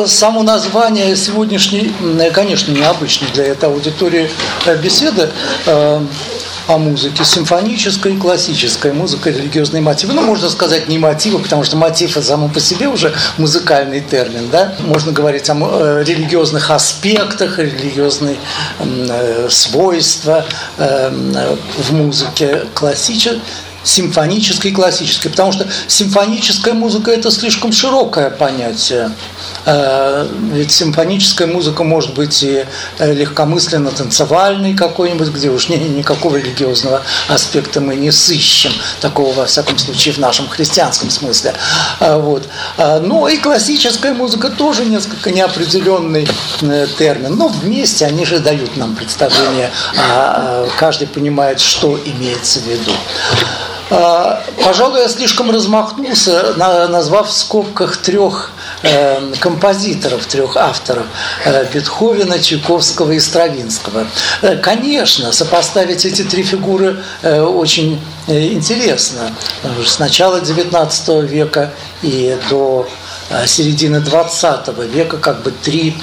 Само название сегодняшней, конечно, необычной для этой аудитории беседы о музыке, симфонической и классической музыка, религиозные мотивы. Ну, можно сказать, не мотивы, потому что мотив – само по себе уже музыкальный термин, да? Можно говорить о религиозных аспектах, религиозные свойства в музыке симфонической и классической, потому что симфоническая музыка – это слишком широкое понятие. Ведь симфоническая музыка может быть и легкомысленно-танцевальной какой-нибудь, где уж никакого религиозного аспекта мы не сыщем, такого, во всяком случае, в нашем христианском смысле. Вот. Но и классическая музыка тоже несколько неопределенный термин, но вместе они же дают нам представление, каждый понимает, что имеется в виду. Пожалуй, я слишком размахнулся, назвав в скобках трех композиторов, трех авторов – Бетховена, Чайковского и Стравинского. Конечно, сопоставить эти три фигуры очень интересно. С начала XIX века и до середины XX века как бы три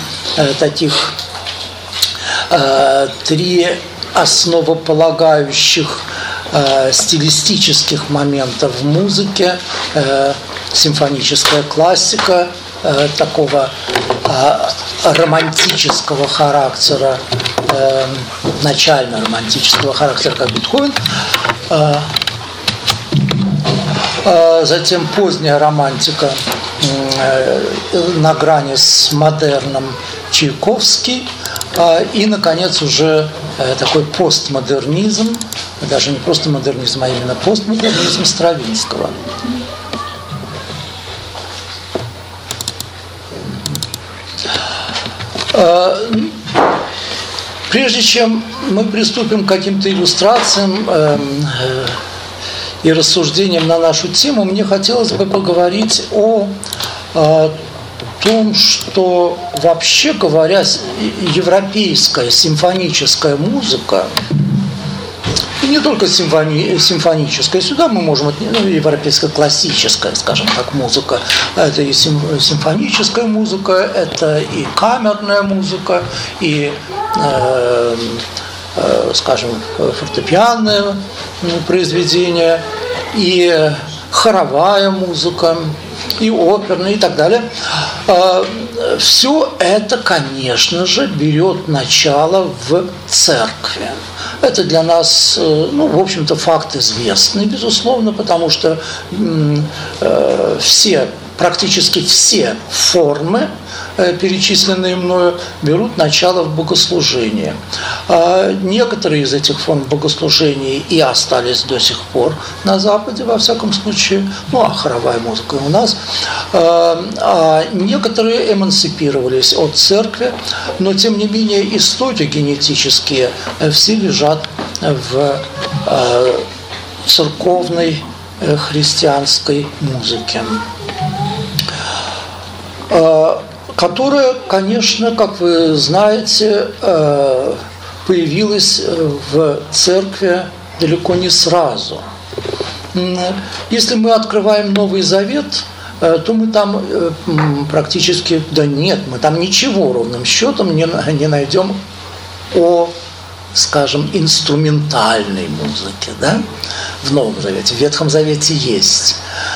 основополагающих стилистических моментов в музыке, симфоническая классика такого романтического характера, начально-романтического характера, как Бетховен, затем поздняя романтика на грани с модерном Чайковский, и, наконец, уже такой постмодернизм, даже не просто модернизм, а именно постмодернизм Стравинского. Прежде чем мы приступим к каким-то иллюстрациям и рассуждениям на нашу тему, мне хотелось бы поговорить о том, что, вообще говоря, европейская симфоническая музыка, и не только симфоническая, сюда мы можем, европейская классическая, скажем так, музыка, это и симфоническая музыка, это и камерная музыка, и, скажем, фортепианное произведение, и хоровая музыка, и оперная, и так далее. Все это, конечно же, берет начало в церкви. Это для нас, в общем-то, факт известный, безусловно, потому что практически все формы, перечисленные мною, берут начало в богослужении. Некоторые из этих форм богослужений и остались до сих пор на Западе, во всяком случае, а хоровая музыка и у нас. Некоторые эмансипировались от церкви, но, тем не менее, истоки генетические все лежат в церковной христианской музыке, которая, конечно, как вы знаете, появилась в церкви далеко не сразу. Если мы открываем Новый Завет, то мы там практически, мы там ничего ровным счетом не найдем о, скажем, инструментальной музыке, да? В Новом Завете, в Ветхом Завете есть.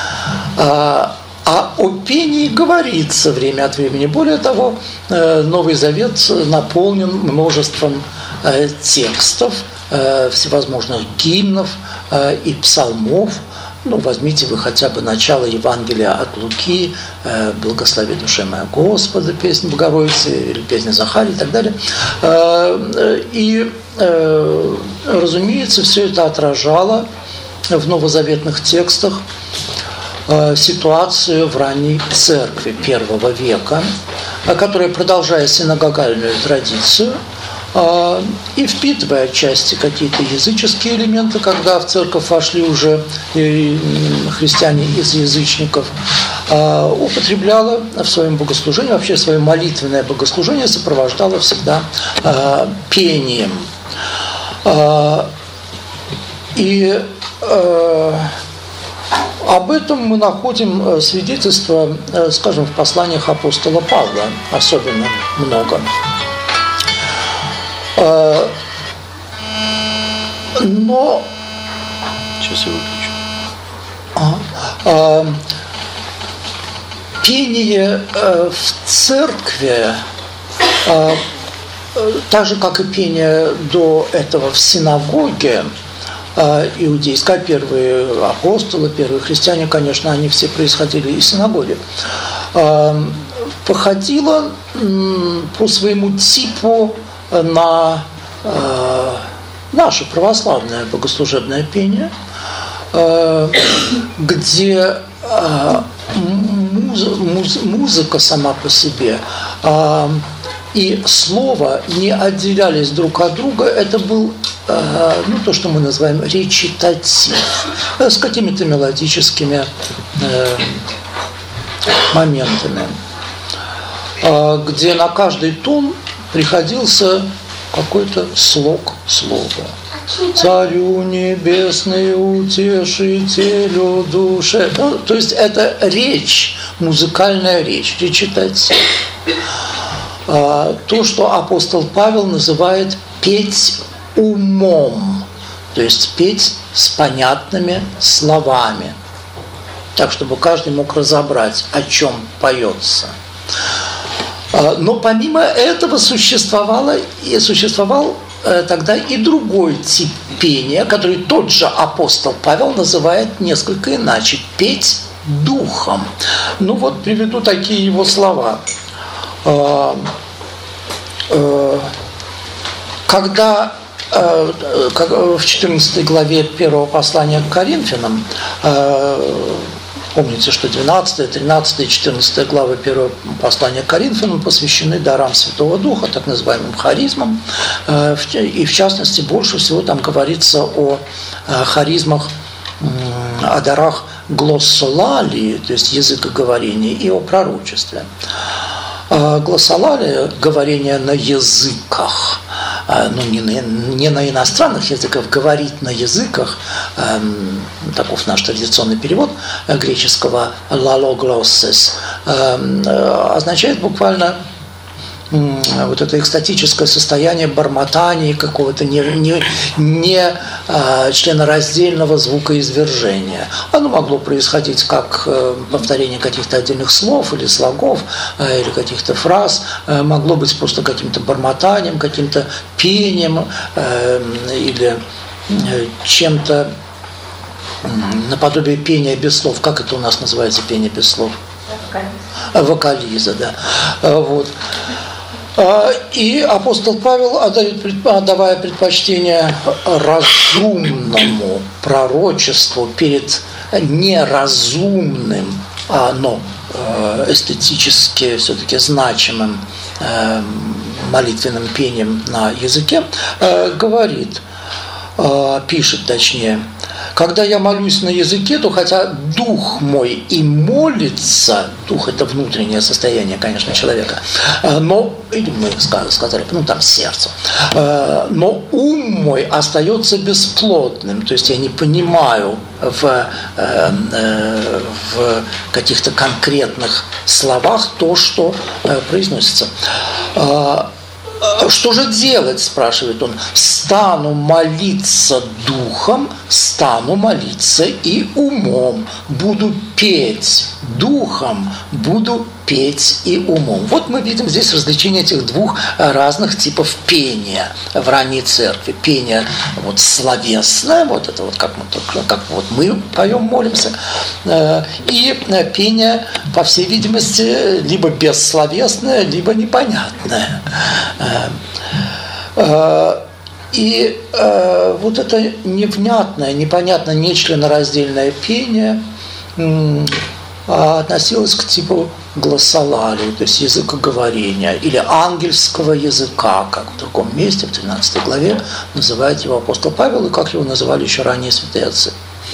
А о пении говорится время от времени. Более того, Новый Завет наполнен множеством текстов, всевозможных гимнов и псалмов. Возьмите вы хотя бы начало Евангелия от Луки, «Благослови душе моя Господа», песня Богородицы, или песня Захарии и так далее. И, разумеется, все это отражало в новозаветных текстах ситуацию в ранней церкви I века, которая, продолжая синагогальную традицию и впитывая отчасти какие-то языческие элементы, когда в церковь вошли уже христиане из язычников, употребляла в своем богослужении, вообще свое молитвенное богослужение сопровождала всегда пением. И Об этом мы находим свидетельство, скажем, в посланиях апостола Павла, особенно много. Но... Сейчас я выключу. Пение в церкви, так же, как и пение до этого в синагоге, иудейской, первые апостолы, первые христиане, конечно, они все происходили из синагоги, походило по своему типу на наше православное богослужебное пение, где музыка сама по себе и слово не отделялись друг от друга. Это был то, что мы называем речитатив, с какими-то мелодическими моментами, где на каждый тон приходился какой-то слог слова. Царю небесный, утешителю души. То есть это речь, музыкальная речь, речитатив. То, что апостол Павел называет петь умом, то есть петь с понятными словами, так, чтобы каждый мог разобрать, о чем поется. Но помимо этого существовал тогда и другой тип пения, который тот же апостол Павел называет несколько иначе – петь духом. Приведу такие его слова. Когда в 14 главе 1 послания к Коринфянам, помните, что 12, 13 и 14 главы 1 послания к Коринфянам посвящены дарам Святого Духа, так называемым харизмам, и в частности больше всего там говорится о харизмах, о дарах глоссолалии, то есть языкоговорения, и о пророчестве. Глоссолалия – говорение на языках, не на иностранных языках, говорить на языках, таков наш традиционный перевод греческого «лалоглоссес», означает буквально вот это экстатическое состояние бормотания, какого-то не членораздельного звукоизвержения. Оно могло происходить как повторение каких-то отдельных слов или слогов, или каких-то фраз, могло быть просто каким-то бормотанием, каким-то пением или чем-то наподобие пения без слов. Как это у нас называется, пение без слов? Вокализа, да. И апостол Павел, отдавая предпочтение разумному пророчеству перед неразумным, но эстетически все-таки значимым молитвенным пением на языке, говорит, пишет точнее: когда я молюсь на языке, то хотя дух мой и молится, дух – это внутреннее состояние, конечно, человека, но, или мы сказали, там сердце, но ум мой остается бесплотным, то есть я не понимаю в каких-то конкретных словах то, что произносится. Что же делать, спрашивает он. Стану молиться духом, стану молиться и умом. Буду петь духом, буду петь и умом. Вот мы видим здесь различение этих двух разных типов пения в ранней церкви. Пение словесное, это как мы поем, молимся, и пение, по всей видимости, либо бессловесное, либо непонятное. И это невнятное, непонятное, нечленораздельное пение относилось к типу глоссолалии, то есть языкоговорения, или ангельского языка, как в другом месте, в 13 главе, называет его апостол Павел, и как его называли еще ранее святые отцы.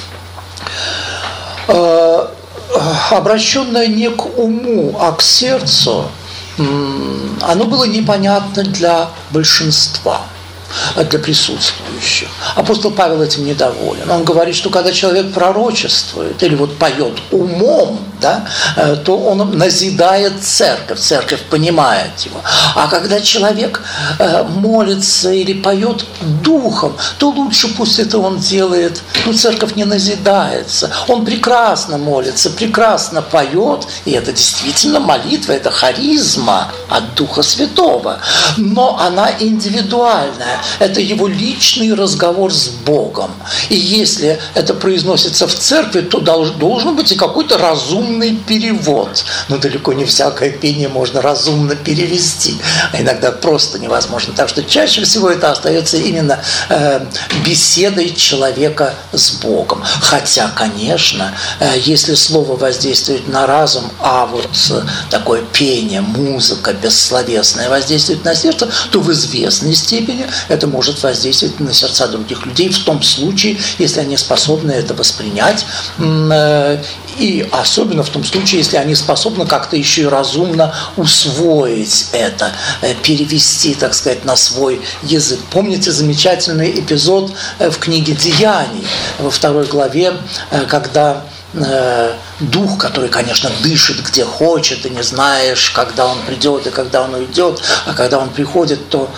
Обращенное не к уму, а к сердцу, оно было непонятно для большинства. для присутствующих. Апостол Павел этим недоволен. Он говорит, что когда человек пророчествует или вот поет умом, да, то он назидает церковь понимает его. А когда человек молится или поет духом, то лучше пусть это он делает, церковь не назидается. Он прекрасно молится, прекрасно поет, и это действительно молитва, это харизма от Духа Святого. Но она индивидуальная, это его личный разговор с Богом. И если это произносится в церкви, то должен быть и какой-то разумный перевод. Но далеко не всякое пение можно разумно перевести. А иногда просто невозможно. Так что чаще всего это остается именно беседой человека с Богом. Хотя, конечно, если слово воздействует на разум, а вот такое пение, музыка бессловесная воздействует на сердце, то в известной степени это может воздействовать на сердца других людей в том случае, если они способны это воспринять, и особенно в том случае, если они способны как-то еще и разумно усвоить это, перевести, так сказать, на свой язык. Помните замечательный эпизод в книге «Деяний» во 2 главе, когда дух, который, конечно, дышит где хочет, и не знаешь, когда он придет и когда он уйдет, а когда он приходит, то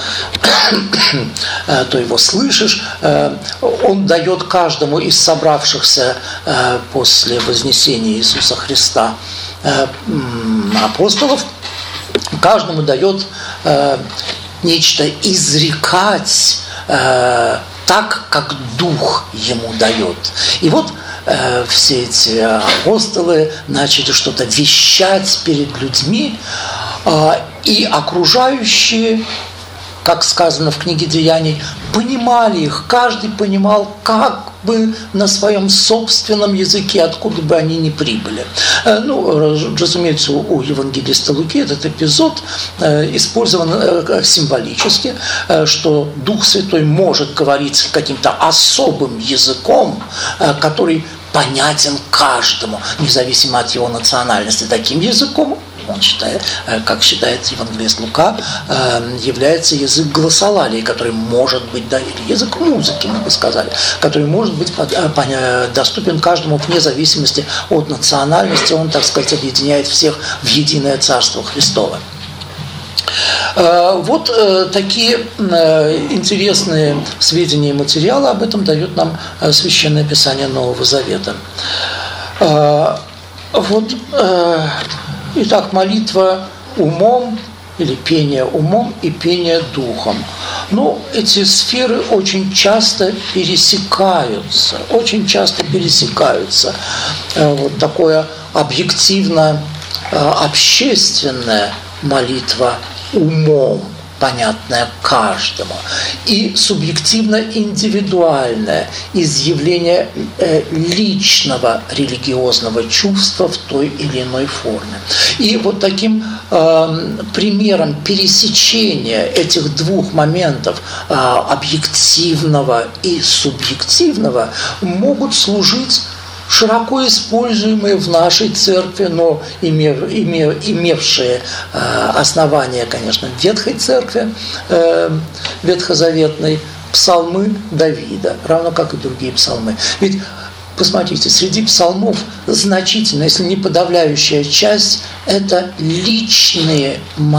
его слышишь, он дает каждому из собравшихся после вознесения Иисуса Христа апостолов, каждому дает нечто изрекать так, как Дух ему дает. И вот все эти апостолы начали что-то вещать перед людьми, и окружающие, как сказано в книге «Деяний», понимали их, каждый понимал как бы на своем собственном языке, откуда бы они ни прибыли. Разумеется, у евангелиста Луки этот эпизод использован символически, что Дух Святой может говорить каким-то особым языком, который понятен каждому, независимо от его национальности. Таким языком, он считает, как считает евангелист Лука, является язык глоссолалии, который может быть, да, или язык музыки, мы бы сказали, который может быть доступен каждому вне зависимости от национальности. Он, так сказать, объединяет всех в единое Царство Христово. Вот такие интересные сведения и материалы об этом дает нам Священное Писание Нового Завета. Итак, молитва умом или пение умом и пение духом. Эти сферы очень часто пересекаются. Вот такое объективно-общественная молитва умом, понятное каждому, и субъективно-индивидуальное изъявление личного религиозного чувства в той или иной форме. И вот таким примером пересечения этих двух моментов, объективного и субъективного, могут служить широко используемые в нашей церкви, но имевшие основания, конечно, в Ветхой Церкви, ветхозаветной, псалмы Давида, равно как и другие псалмы. Ведь посмотрите, среди псалмов значительная, если не подавляющая часть, это личные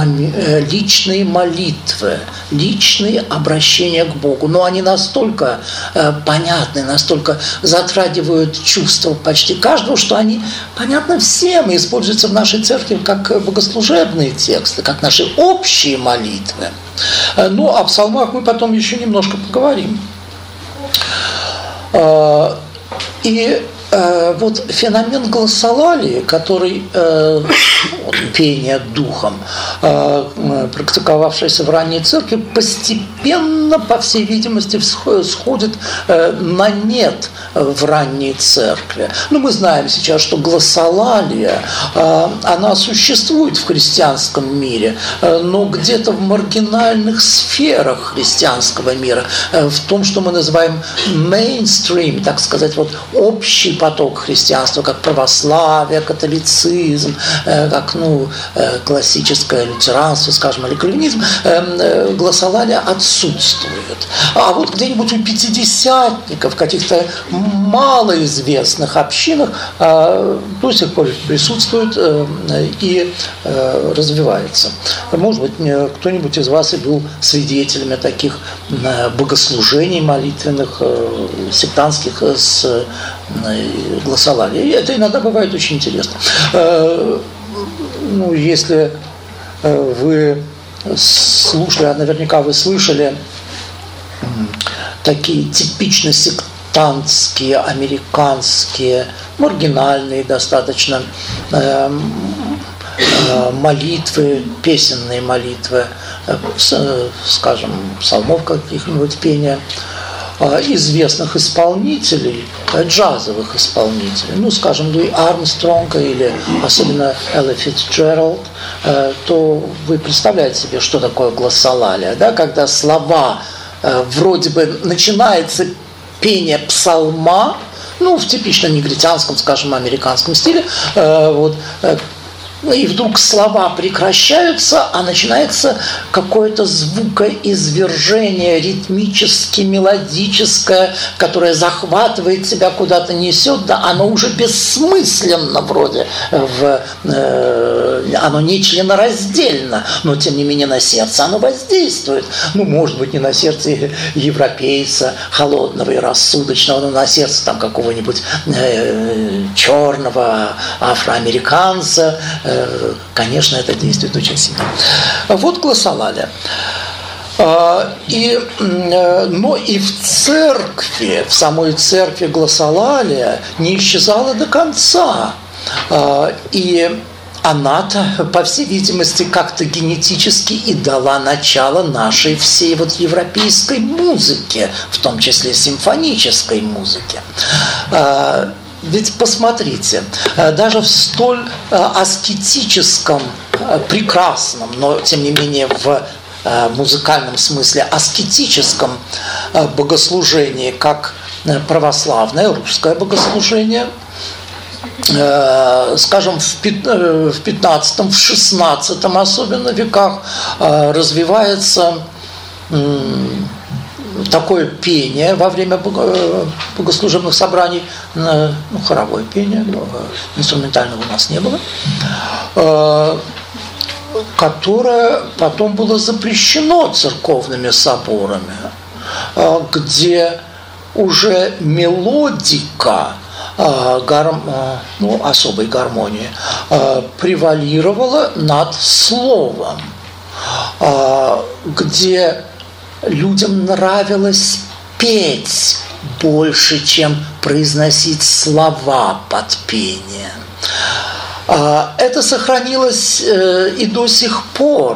молитвы, личные обращения к Богу. Но они настолько понятны, настолько затрагивают чувства почти каждого, что они понятны всем и используются в нашей церкви как богослужебные тексты, как наши общие молитвы. О псалмах мы потом еще немножко поговорим. И вот феномен глоссолалии, который пение духом, практиковавшийся в ранней церкви, постепенно, по всей видимости, сходит на нет в ранней церкви. Мы знаем сейчас, что глоссолалия, она существует в христианском мире, но где-то в маргинальных сферах христианского мира, в том, что мы называем мейнстрим, так сказать, вот общий, поток христианства, как православие, католицизм, как классическое лютеранство, скажем, или кальвинизм, гласолалия отсутствует. А вот где-нибудь у пятидесятников, каких-то малоизвестных общинах до сих пор присутствует и развивается. Может быть, кто-нибудь из вас и был свидетелями таких богослужений молитвенных, сектантских с гласолалией. Это иногда бывает очень интересно. Если вы слушали, а наверняка вы слышали такие типично сектантские, американские, маргинальные достаточно молитвы, песенные молитвы, скажем, псалмов каких-нибудь пения, известных исполнителей, джазовых исполнителей, скажем, Луи Армстронга или особенно Элла Фицджеральд, то вы представляете себе, что такое гласолалия, да? Когда слова вроде бы начинается пение псалма, в типично негритянском, скажем, американском стиле, и вдруг слова прекращаются, а начинается какое-то звукоизвержение ритмически-мелодическое, которое захватывает тебя, куда-то несет, да, оно уже бессмысленно вроде, оно не членораздельно, но тем не менее на сердце оно воздействует. Может быть, не на сердце европейца холодного и рассудочного, но на сердце там какого-нибудь черного афроамериканца. Конечно, это действует очень сильно. Вот гласолалия. Но и в церкви, в самой церкви гласолалия не исчезала до конца. И она-то, по всей видимости, как-то генетически и дала начало нашей всей европейской музыке, в том числе симфонической музыке. Ведь посмотрите, даже в столь аскетическом, прекрасном, но тем не менее в музыкальном смысле аскетическом богослужении, как православное русское богослужение, скажем, в 15-м, в 16-м особенно веках развивается такое пение во время богослужебных собраний, хоровое пение, инструментального у нас не было, которое потом было запрещено церковными соборами, где уже мелодика особой гармонии превалировала над словом, где людям нравилось петь больше, чем произносить слова под пение. Это сохранилось и до сих пор.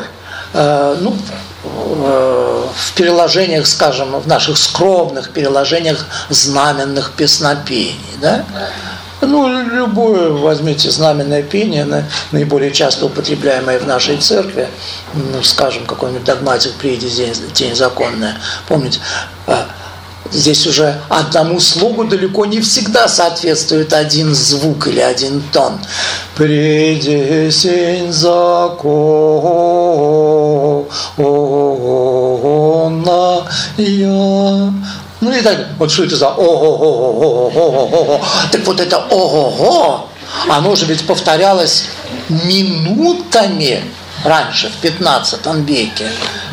В переложениях, скажем, в наших скромных переложениях знаменных песнопений, да? Любое, возьмите знаменное пение, наиболее часто употребляемое в нашей церкви, скажем, какой-нибудь догматик «Прииди, тень законная». Помните, здесь уже одному слогу далеко не всегда соответствует один звук или один тон. «Прииди, тень законная». И так, вот что это за ого-го-го-го-го-го. Так вот это ого-го, оно же ведь повторялось минутами раньше, в 15 веке.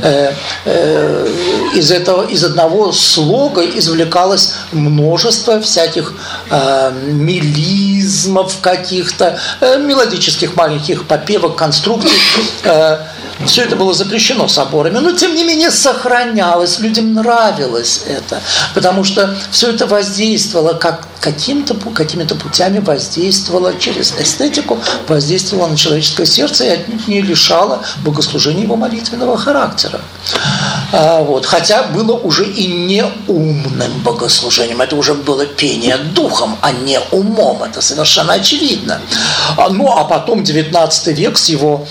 Из одного слога извлекалось множество всяких мелизмов каких-то, мелодических маленьких попевок, конструкций. Все это было запрещено соборами, но тем не менее сохранялось, людям нравилось это, потому что все это воздействовало, какими-то путями воздействовало через эстетику, воздействовало на человеческое сердце и отнюдь не лишало богослужения его молитвенного характера. Хотя было уже и неумным богослужением, это уже было пение духом, а не умом, это совершенно очевидно. А потом 19 век с его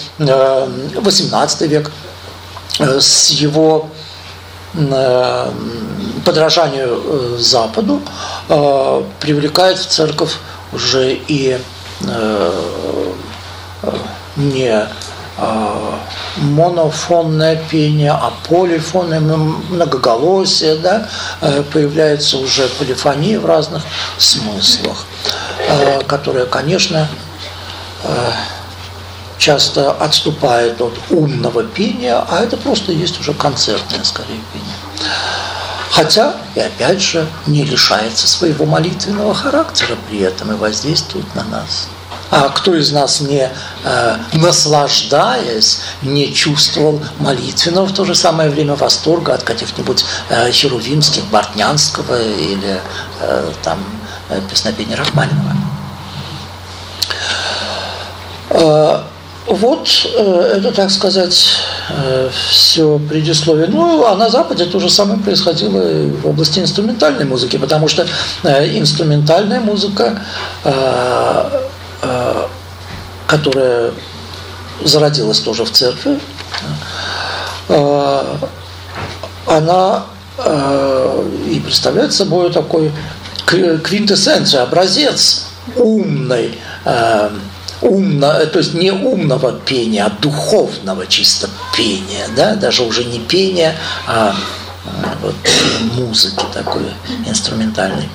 18 век с его подражанию Западу привлекает в церковь уже и не монофонное пение, а полифонное, многоголосие, да, появляется уже полифония в разных смыслах, которая, конечно, часто отступает от умного пения, а это просто есть уже концертное, скорее, пение. Хотя, и опять же, не лишается своего молитвенного характера при этом и воздействует на нас. А кто из нас, не наслаждаясь, не чувствовал молитвенного в то же самое время восторга от каких-нибудь херувимских, Бортнянского или там песнопения Рахманинова? Вот это, так сказать, все предисловие. Ну, а на Западе то же самое происходило и в области инструментальной музыки, потому что инструментальная музыка, которая зародилась тоже в церкви, она и представляет собой такой квинтэссенцию, образец умной, то есть не умного пения, а духовного чисто пения, да? Даже уже не пения, а вот музыки такой инструментальной.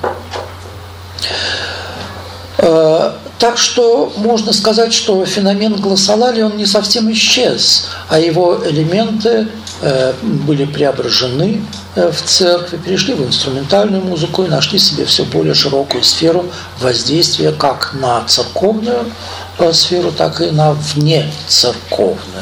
Так что можно сказать, что феномен глоссолалии, он не совсем исчез, а его элементы были преображены в церкви, перешли в инструментальную музыку и нашли себе все более широкую сферу воздействия как на церковную сферу, так и на внецерковную.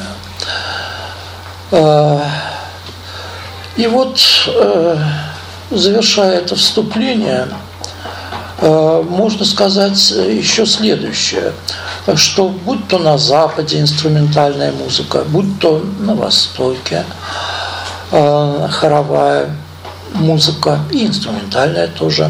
И вот, завершая это вступление, можно сказать еще следующее, что будь то на Западе инструментальная музыка, будь то на Востоке хоровая музыка и инструментальная тоже,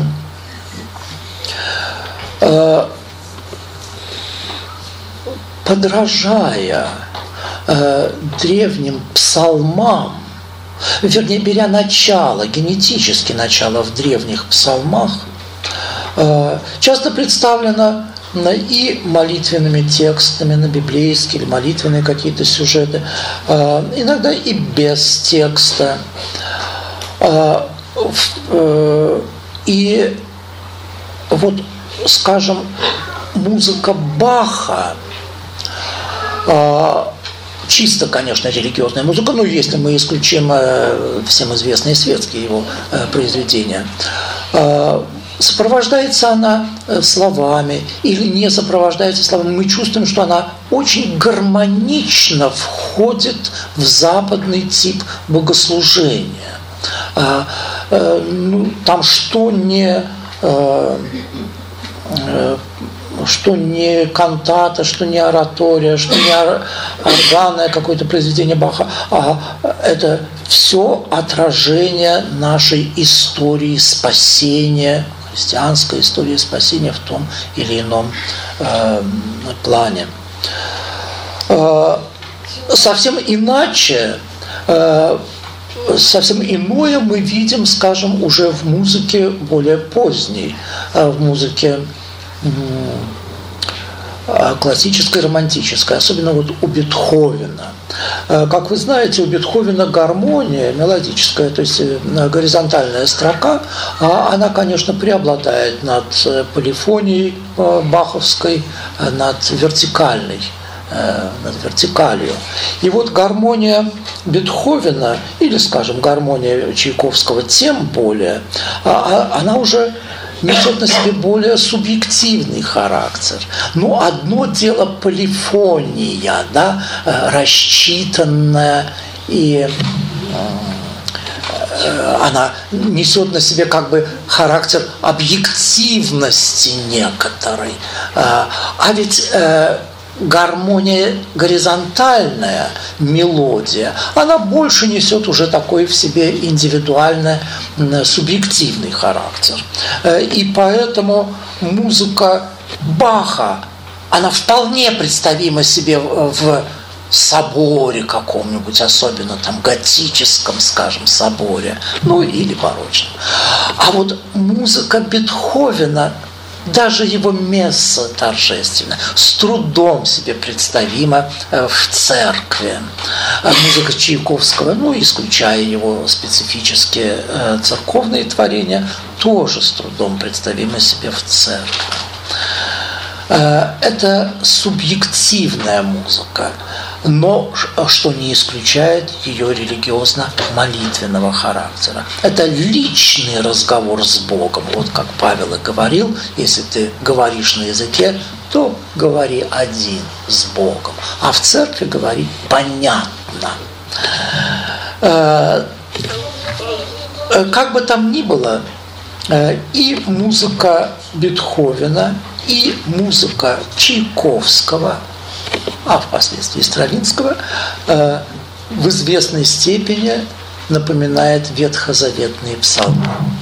подражая древним псалмам, вернее, беря начало, генетически начало в древних псалмах, часто представлено и молитвенными текстами на библейские или молитвенные какие-то сюжеты, иногда и без текста. И вот, скажем, музыка Баха, чисто, конечно, религиозная музыка, но если мы исключим всем известные светские его произведения, сопровождается она словами или не сопровождается словами, мы чувствуем, что она очень гармонично входит в западный тип богослужения. Там что не кантата, что не оратория, что не органное какое-то произведение Баха, а это все отражение нашей истории спасения, христианской истории спасения в том или ином плане. Совсем иначе, совсем иное мы видим, скажем, уже в музыке более поздней, в музыке классической, романтической, особенно вот у Бетховена. Как вы знаете, у Бетховена гармония мелодическая, то есть горизонтальная строка, она, конечно, преобладает над полифонией баховской, над вертикальной, над вертикалью. И вот гармония Бетховена, или, скажем, гармония Чайковского тем более, она уже несет на себе более субъективный характер. Но одно дело полифония, да, рассчитанная, и она несет на себе как бы характер объективности некоторой. А ведь гармония горизонтальная, мелодия, она больше несет уже такой в себе индивидуально субъективный характер. И поэтому музыка Баха, она вполне представима себе в соборе каком-нибудь, особенно там готическом, скажем, соборе, ну или барочном. А вот музыка Бетховена, даже его месса торжественная, с трудом себе представима в церкви. Музыка Чайковского, ну, исключая его специфические церковные творения, тоже с трудом представима себе в церкви. Это субъективная музыка, но что не исключает ее религиозно-молитвенного характера. Это личный разговор с Богом. Вот как Павел и говорил, если ты говоришь на языке, то говори один с Богом, а в церкви говори понятно. Как бы там ни было, и музыка Бетховена, и музыка Чайковского, а впоследствии Стравинского, в известной степени напоминает ветхозаветные псалмы.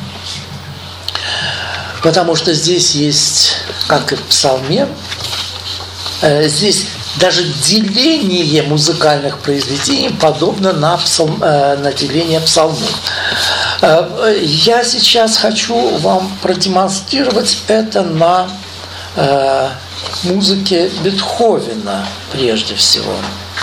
Потому что здесь есть, как и в псалме, здесь даже деление музыкальных произведений подобно на деление псалмов. Я сейчас хочу вам продемонстрировать это на музыке Бетховена прежде всего.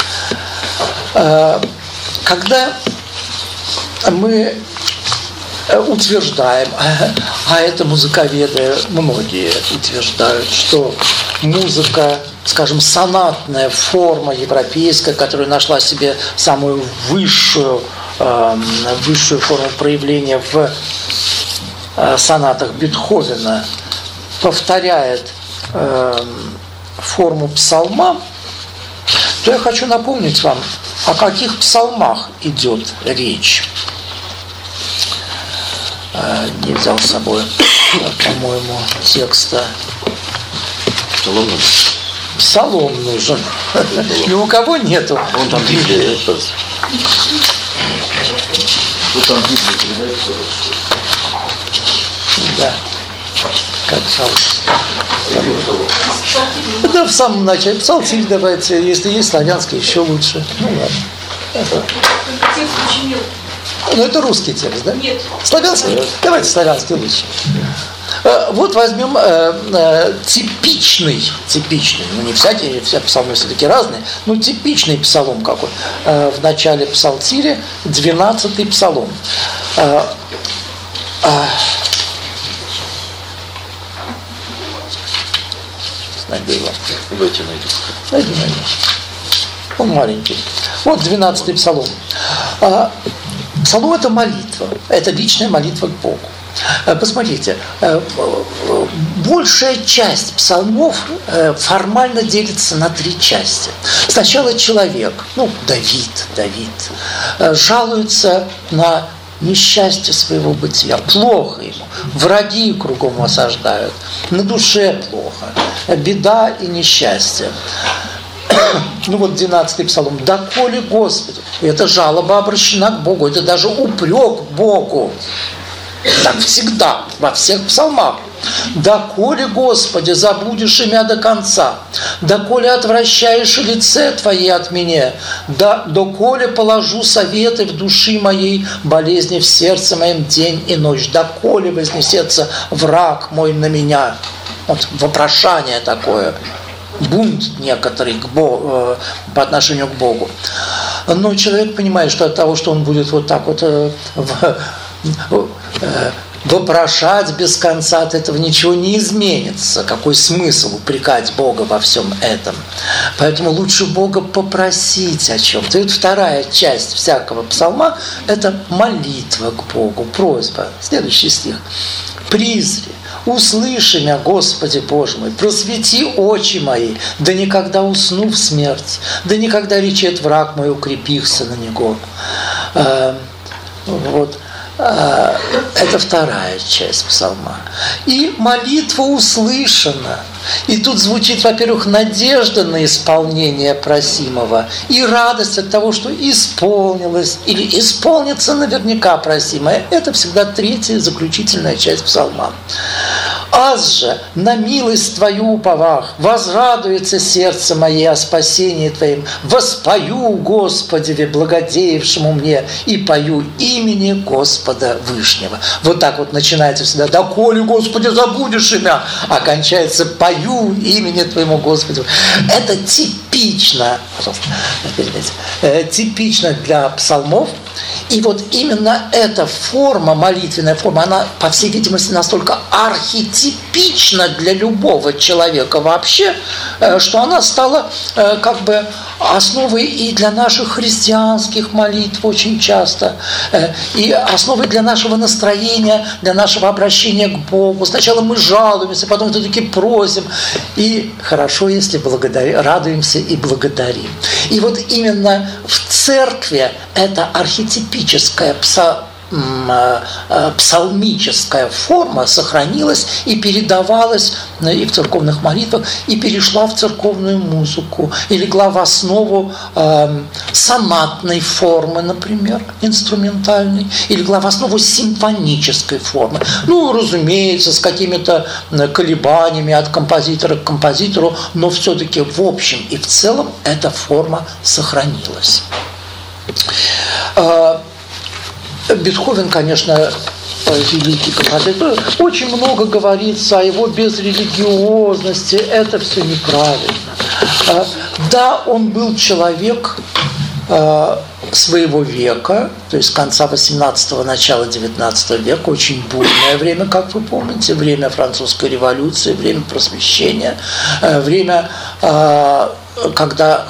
Когда мы утверждаем, а это музыковеды многие утверждают, что музыка, скажем, сонатная форма европейская, которая нашла себе самую высшую форму проявления в сонатах Бетховена, повторяет форму псалма, то я хочу напомнить вам, о каких псалмах идет речь. Не взял с собой, по-моему, текста. Псалом нужен. Псалом нужен. Ни у кого нету. Он там Библия, просто. Вот там Библия передается. Да. Как псалом. Да, в самом начале псалтирь давайте, если есть славянский, еще лучше. Ну ладно. Текст очень мелкий. Ну это русский текст, да? Нет. Славянский? Давайте славянский лучше. Вот возьмем типичный, ну не все псалмы все-таки разные, но типичный псалом какой. В начале псалтиря 12-й псалом. Найду его. Давайте найду. Найду. Он маленький. Вот 12-й псалом. Псалом – это молитва, это личная молитва к Богу. Посмотрите, большая часть псалмов формально делится на 3 части. Сначала человек, Давид, жалуется на несчастье своего бытия, плохо ему, враги кругом осаждают, на душе плохо, беда и несчастье. Ну вот 12-й псалом. «Доколе, Господи». Это жалоба обращена к Богу. Это даже упрек Богу. Так всегда, во всех псалмах. «Доколе, Господи, забудешь имя до конца, доколе отвращаешь лице Твое от меня, доколе положу советы в души моей, болезни в сердце моем день и ночь, доколе вознесется враг мой на меня». Вот вопрошание такое. Бунт некоторый по отношению к Богу. Но человек понимает, что от того, что он будет вот так вот вопрошать без конца, от этого ничего не изменится. Какой смысл упрекать Бога во всем этом? Поэтому лучше Бога попросить о чем-то. И вот вторая часть всякого псалма – это молитва к Богу, просьба. Следующий стих. «Призри, услыши меня, Господи Боже мой, просвети очи мои, да никогда усну в смерть, да никогда речет враг мой, укрепихся на него». Это вторая часть псалма. И молитва услышана. И тут звучит, во-первых, надежда на исполнение просимого и радость от того, что исполнилось или исполнится наверняка просимое. Это всегда третья, заключительная часть псалма. Аз же на милость Твою уповах, возрадуется сердце мое о спасении Твоим, воспою Господеве, благодеявшему мне, и пою имени Господа Вышнего. Вот так вот начинается всегда: «Доколе, Господи, забудешь имя», а кончается: «Пою имени Твоему, Господи». Это типично, пожалуйста, типично для псалмов. И вот именно эта форма, молитвенная форма, она, по всей видимости, настолько архетипична для любого человека вообще, что она стала как бы основой и для наших христианских молитв очень часто, и основой для нашего настроения, для нашего обращения к Богу. Сначала мы жалуемся, потом все-таки просим, и хорошо, если радуемся и благодарим. И вот именно в церкви эта архетипическая псалмическая форма сохранилась и передавалась и в церковных молитвах, и перешла в церковную музыку, и легла в основу сонатной формы, например, инструментальной, и легла в основу симфонической формы. Ну, разумеется, с какими-то колебаниями от композитора к композитору, но все-таки в общем и в целом эта форма сохранилась. Бетховен, конечно, великий композитор. Очень много говорится о его безрелигиозности. Это все неправильно. Да, он был человек своего века, то есть конца 18-го, начала 19 века, очень бурное время, как вы помните, время французской революции, время просвещения, время, когда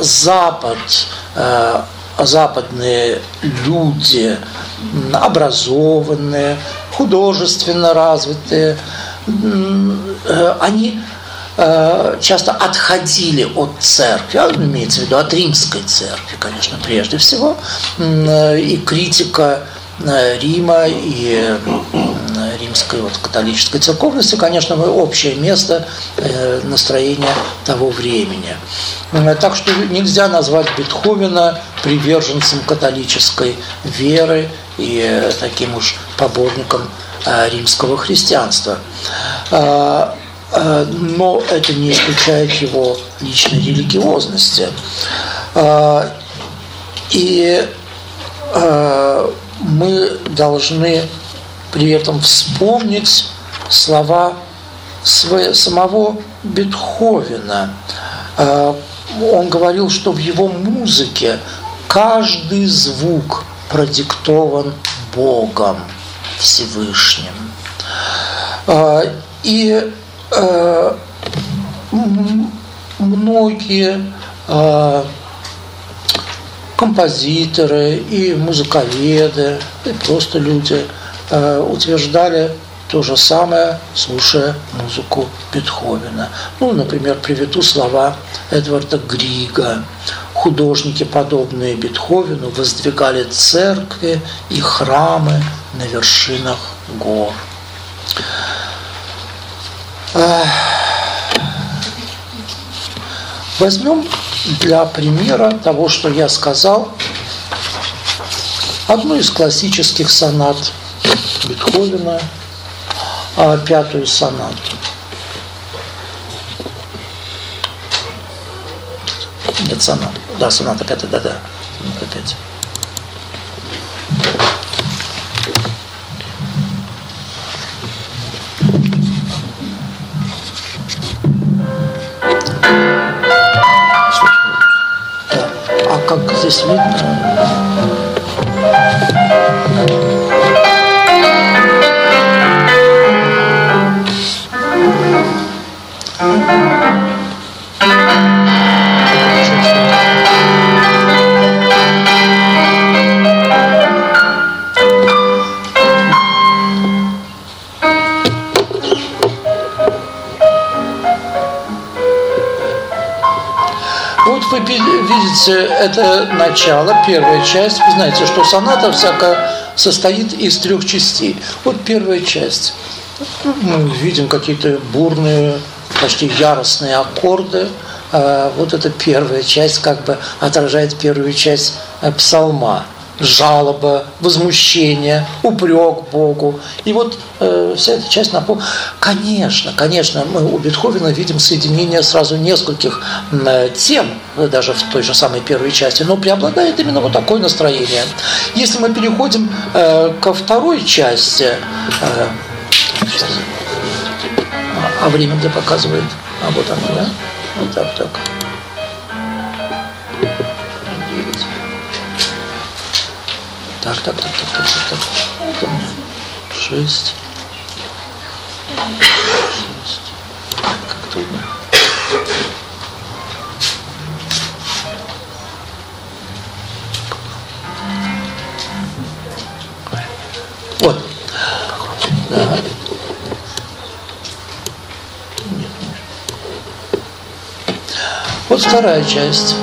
западные люди, образованные, художественно развитые, они часто отходили от церкви, имеется в виду от римской церкви, конечно, прежде всего, и критика Рима и римской католической церковности, конечно, общее место настроения того времени. Так что нельзя назвать Бетховена приверженцем католической веры и таким уж поборником римского христианства. Но это не исключает его личной религиозности. И мы должны при этом вспомнить слова самого Бетховена. Он говорил, что в его музыке каждый звук продиктован Богом Всевышним. И многие композиторы и музыковеды, и просто люди утверждали то же самое, слушая музыку Бетховена. Ну, например, приведу слова Эдварда Грига. Художники, подобные Бетховену, воздвигали церкви и храмы на вершинах гор. Возьмем для примера того, что я сказал, одну из классических сонат Бетховена, пятую сонату. Нет, соната. Да, соната пятая, да. Опять. А как здесь видно? Вот вы видите, это начало, первая часть. Вы знаете, что соната всякая состоит из 3 частей. Вот первая часть. Мы видим какие-то бурные, почти яростные аккорды. Вот эта первая часть как бы отражает первую часть псалма. жалоба, возмущение, упрек Богу. И вот вся эта часть напомнит. Конечно, мы у Бетховена видим соединение сразу нескольких тем, даже в той же самой первой части, но преобладает именно вот такое настроение. Если мы переходим ко второй части, а время где показывает? А вот оно, да? Вот так. Так. Вот он. 6. Как трудно. Вот. Да. Вот вторая часть.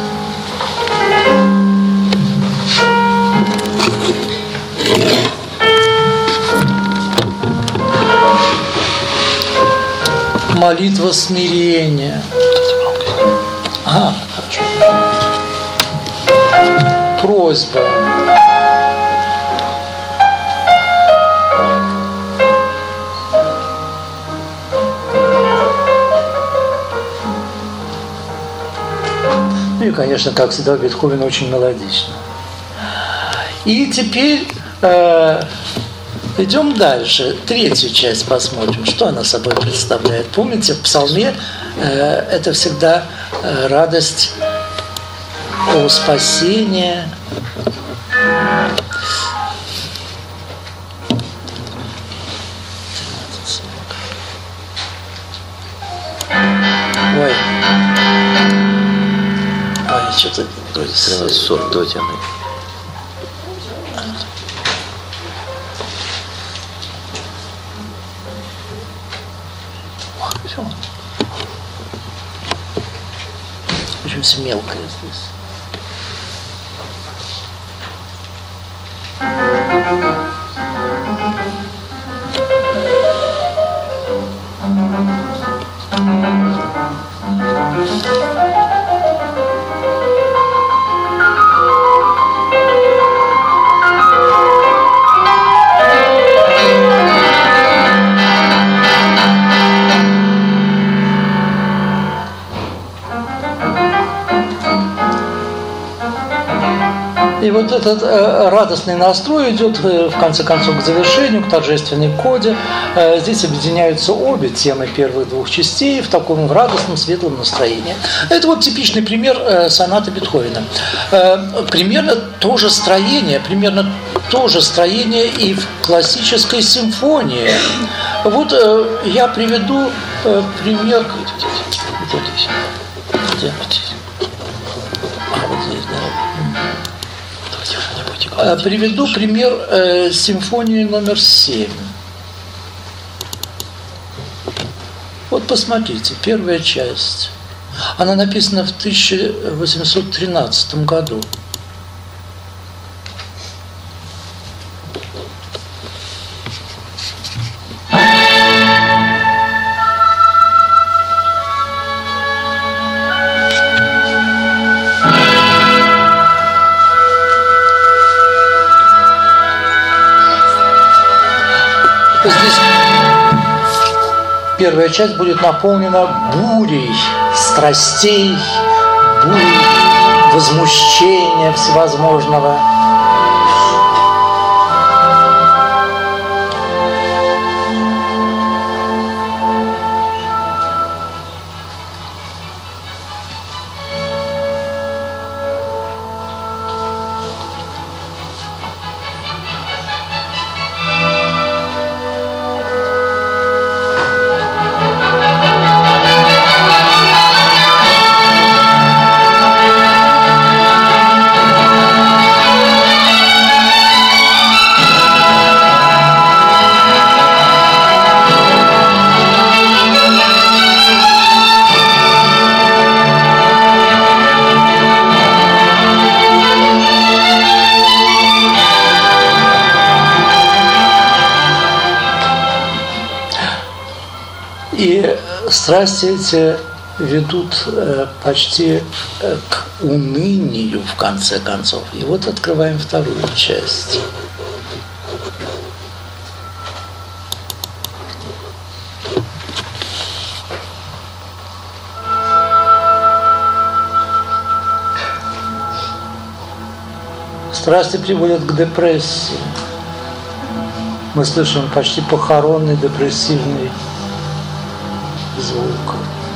Молитва смирения. Хорошо. Просьба. Ну и, конечно, как всегда, Бетховен очень мелодично. И теперь идем дальше. Третью часть посмотрим, что она собой представляет. Помните, в псалме это всегда радость о спасении. Ой, что-то... 13:40, давайте мы. Все. Очень все мелкое здесь. И вот этот радостный настрой идет, в конце концов, к завершению, к торжественной коде. Здесь объединяются обе темы первых двух частей в таком радостном, светлом настроении. Это вот типичный пример сонаты Бетховена. Примерно то же строение и в классической симфонии. Вот я приведу пример... Где? Вот здесь, да. Приведу пример симфонии номер 7. Вот посмотрите, первая часть. Она написана в 1813 году. Первая часть будет наполнена бурей страстей, бурей возмущения всевозможного. И страсти эти ведут почти к унынию в конце концов. И вот открываем вторую часть. Страсти приводят к депрессии. Мы слышим почти похоронный, депрессивный звук.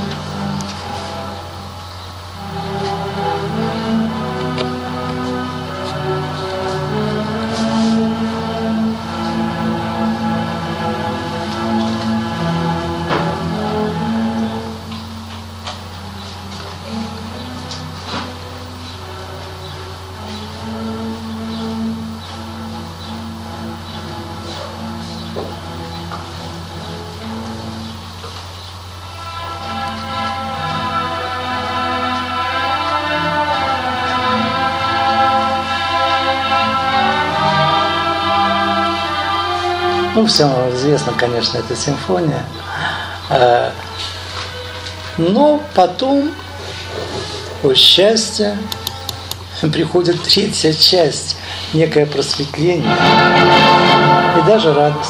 Ну, всем известна, конечно, эта симфония. Но потом, о счастье, приходит третья часть, некое просветление и даже радость.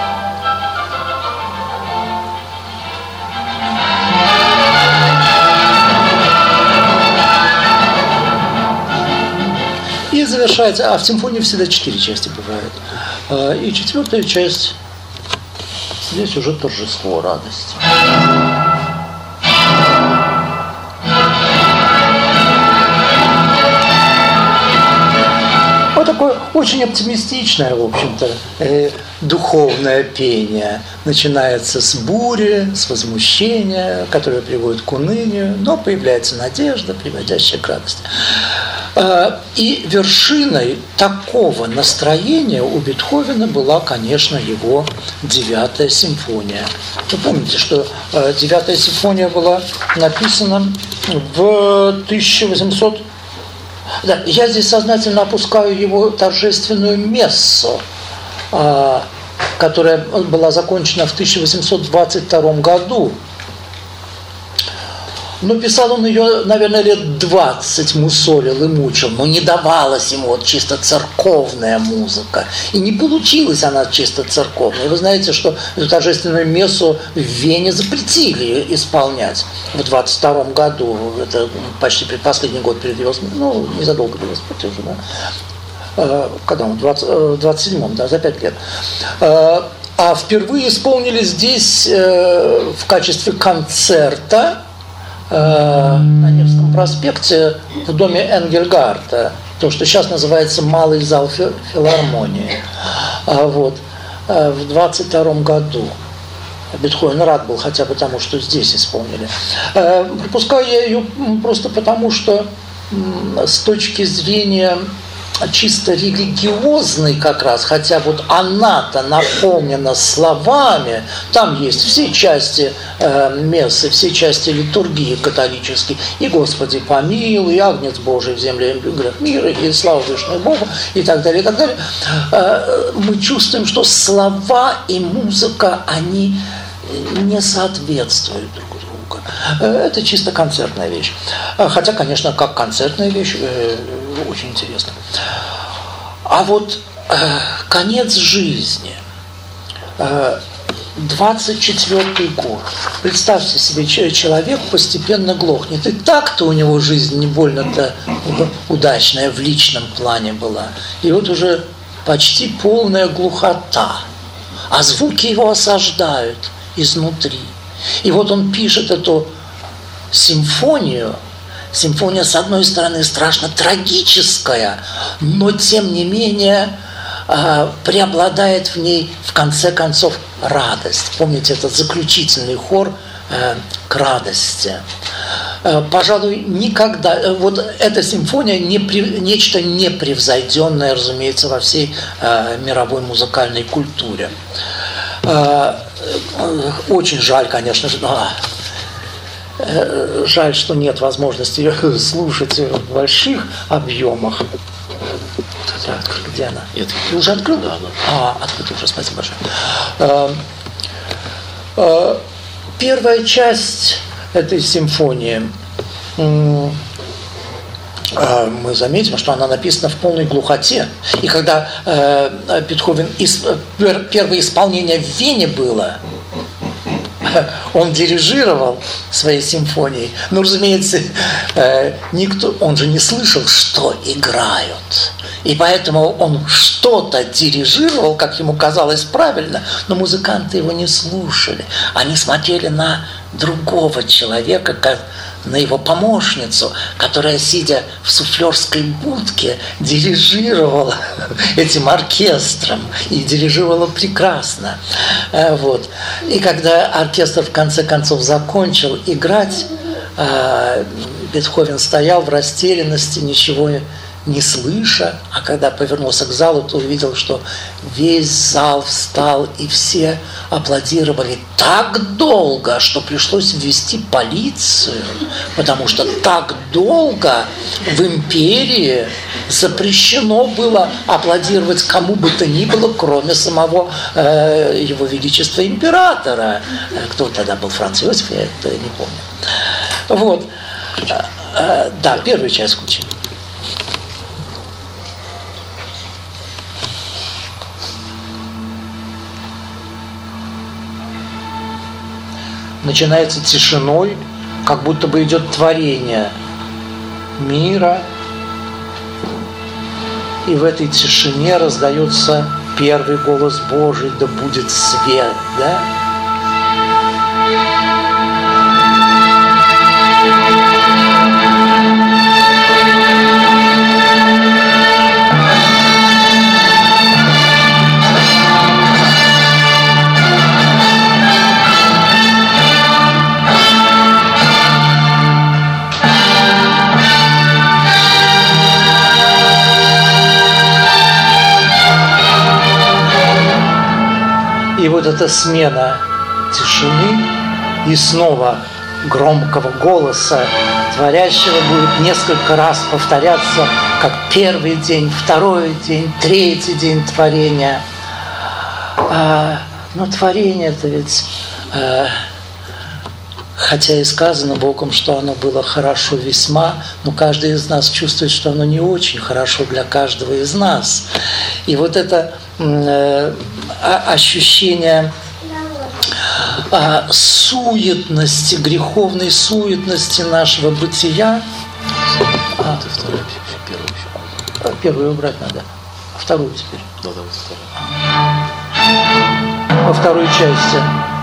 И завершается, а в симфонии всегда 4 части бывают. И 4-я часть, здесь уже торжество радости. Вот такое очень оптимистичное, в общем-то, духовное пение. Начинается с бури, с возмущения, которое приводит к унынию, но появляется надежда, приводящая к радости. И вершиной такого настроения у Бетховена была, конечно, его 9-я симфония. Вы помните, что 9-я симфония была написана в 1800. Да, я здесь сознательно опускаю его торжественную мессу, которая была закончена в 1822 году. Но писал он ее, наверное, лет 20 мусолил и мучил, но не давалась ему вот чисто церковная музыка. И не получилась она чисто церковная. И вы знаете, что эту торжественную мессу в Вене запретили исполнять в 22 году. Это почти предпоследний год перед его смертью, ну, незадолго до его смерти уже, да. Когда он? В 27-м, да, за 5 лет. А впервые исполнили здесь в качестве концерта на Невском проспекте в доме Энгельгарта, то, что сейчас называется Малый зал филармонии. Вот. В 22 году Бетховен рад был хотя бы тому, что здесь исполнили. Пропускаю я ее просто потому, что с точки зрения чисто религиозный как раз, хотя вот она-то наполнена словами, там есть все части мессы, все части литургии католической, и «Господи помилуй», и «Агнец Божий в земле грех мира», и «Слава Вышнему Богу», и так далее, и так далее. Мы чувствуем, что слова и музыка, они не соответствуют друг другу. Это чисто концертная вещь. Хотя, конечно, как концертная вещь, очень интересно. А вот конец жизни, 24-й год. Представьте себе, человек постепенно глохнет. И так-то у него жизнь не больно-то удачная в личном плане была. И вот уже почти полная глухота. А звуки его осаждают изнутри. И вот он пишет эту симфонию. Симфония, с одной стороны, страшно трагическая, но, тем не менее, преобладает в ней, в конце концов, радость. Помните этот заключительный хор к радости. Пожалуй, никогда... Вот эта симфония нечто непревзойденное, разумеется, во всей мировой музыкальной культуре. Очень жаль, конечно же, жаль, что нет возможности ее слушать в больших объемах. Где она? Ты уже открыл? Да. Открыл уже, спасибо большое. Первая часть этой симфонии мы заметим, что она написана в полной глухоте. И когда Бетховен, первое исполнение в Вене было, он дирижировал своей симфонией. Но, разумеется, никто, он же не слышал, что играют. И поэтому он что-то дирижировал, как ему казалось правильно, но музыканты его не слушали. Они смотрели на другого человека, как на его помощницу, которая, сидя в суфлерской будке, дирижировала этим оркестром и дирижировала прекрасно. Вот. И когда оркестр в конце концов закончил играть, Бетховен стоял в растерянности, ничего не слыша, а когда повернулся к залу, то увидел, что весь зал встал, и все аплодировали так долго, что пришлось ввести полицию, потому что так долго в империи запрещено было аплодировать кому бы то ни было, кроме самого Его Величества императора. Кто тогда был, Франц Иосиф, я это не помню. Вот. Да, первую часть включим. Начинается тишиной, как будто бы идет творение мира. И в этой тишине раздается первый голос Божий: да будет свет, да? И вот эта смена тишины и снова громкого голоса творящего будет несколько раз повторяться, как первый день, второй день, третий день творения. Но творение это ведь, хотя и сказано Богом, что оно было хорошо весьма, но каждый из нас чувствует, что оно не очень хорошо для каждого из нас. И вот это ощущение суетности, греховной суетности нашего бытия. Первую убрать надо, а вторую теперь. Да, давай вторую. Во второй части.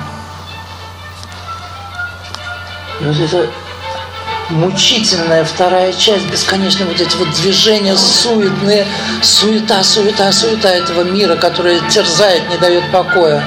И вот это мучительная вторая часть, бесконечно вот эти вот движения суетные, суета этого мира, которая терзает, не дает покоя.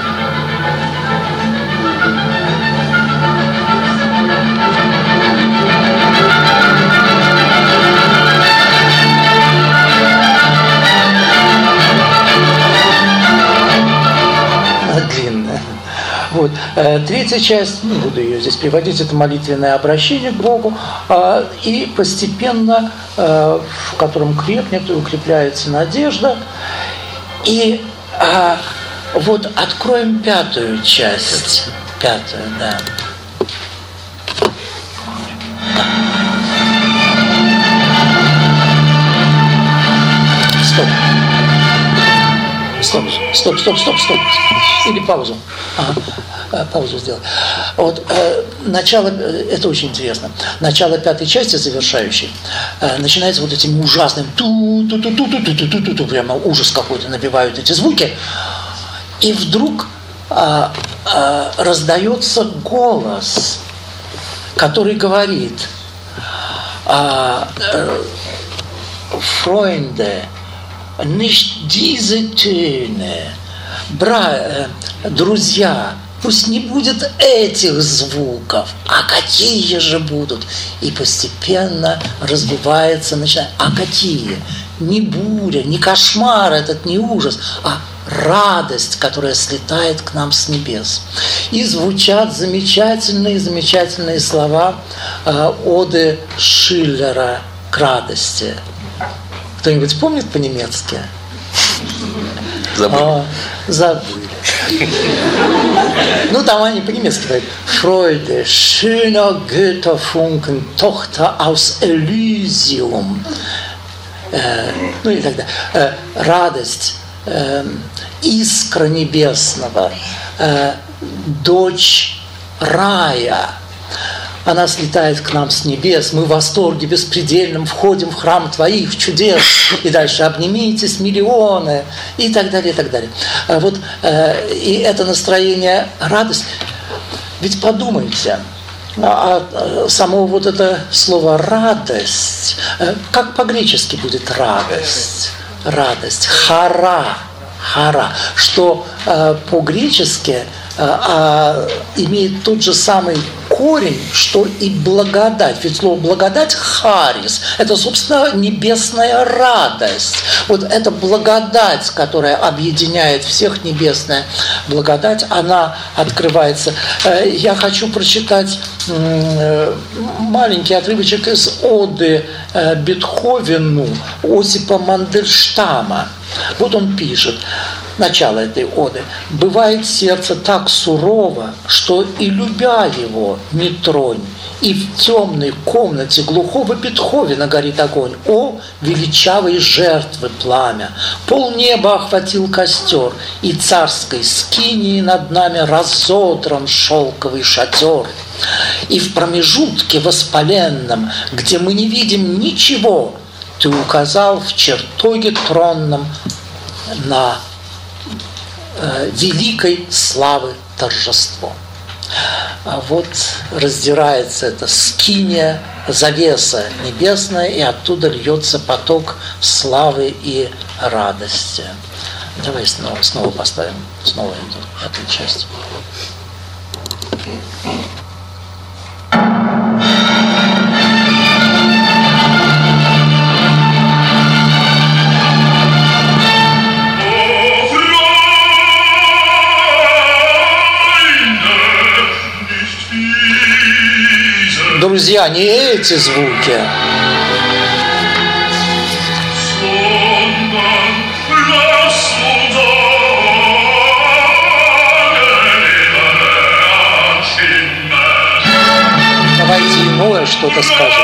Длинная. Вот. Третья часть, не буду ее здесь приводить, это молитвенное обращение к Богу, и постепенно, в котором крепнет и укрепляется надежда. И вот откроем пятую часть. Пятую, да. Стоп. Или паузу. Паузу сделай. Вот начало, это очень интересно. Начало пятой части, завершающей, начинается вот этим ужасным ту-ту-ту-ту-ту-ту-ту-ту, прямо ужас какой-то набивают эти звуки. И вдруг раздается голос, который говорит: Freunde, nicht diese Töne, друзья, пусть не будет этих звуков, а какие же будут? И постепенно развивается, начинает. А какие? Не буря, не кошмар этот, не ужас, а радость, которая слетает к нам с небес. И звучат замечательные слова оды Шиллера к радости. Кто-нибудь помнит по-немецки? Забыли. Забыли. Ну, там они по-немецки говорят «Freude, schöner Götterfunken, Tochter aus Elysium». Ну и так далее. Радость, искра небесного, дочь рая. Она слетает к нам с небес, мы в восторге беспредельном входим в храм Твоих чудес, и дальше обнимитесь миллионы, и так далее, и так далее. Вот, и это настроение, радость. Ведь подумайте, само вот это слово «радость», как по-гречески будет «радость»? Радость, хара, что по-гречески имеет тот же самый корень, что и благодать. Ведь слово благодать харис – это, собственно, небесная радость. Вот эта благодать, которая объединяет всех, небесная благодать, она открывается. Я хочу прочитать маленький отрывочек из оды Бетховену Осипа Мандельштама. Вот он пишет, начало этой оды. «Бывает сердце так сурово, что и любя его не тронь, и в темной комнате глухого Бетховена горит огонь. О, величавой жертвы пламя! Полнеба охватил костер, и царской скинии над нами разодран шелковый шатер. И в промежутке воспаленном, где мы не видим ничего, ты указал в чертоге тронном на великой славы торжество». А вот раздирается эта скиния, завеса небесная, и оттуда льется поток славы и радости. Давай снова поставим эту часть. Друзья, не эти звуки. Давайте иное что-то скажем.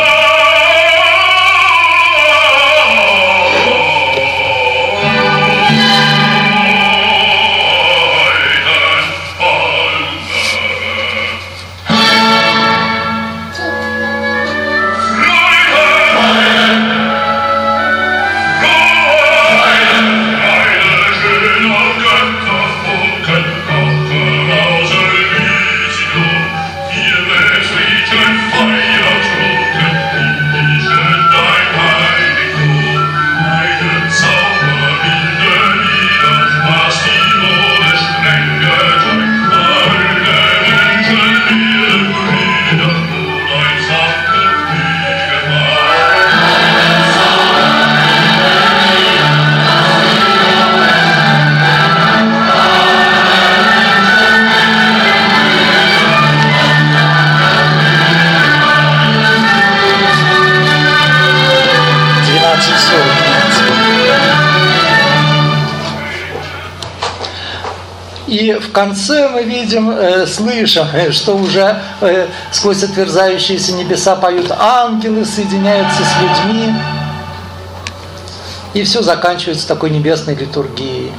И в конце мы видим, слышим, что уже сквозь отверзающиеся небеса поют ангелы, соединяются с людьми. И все заканчивается такой небесной литургией.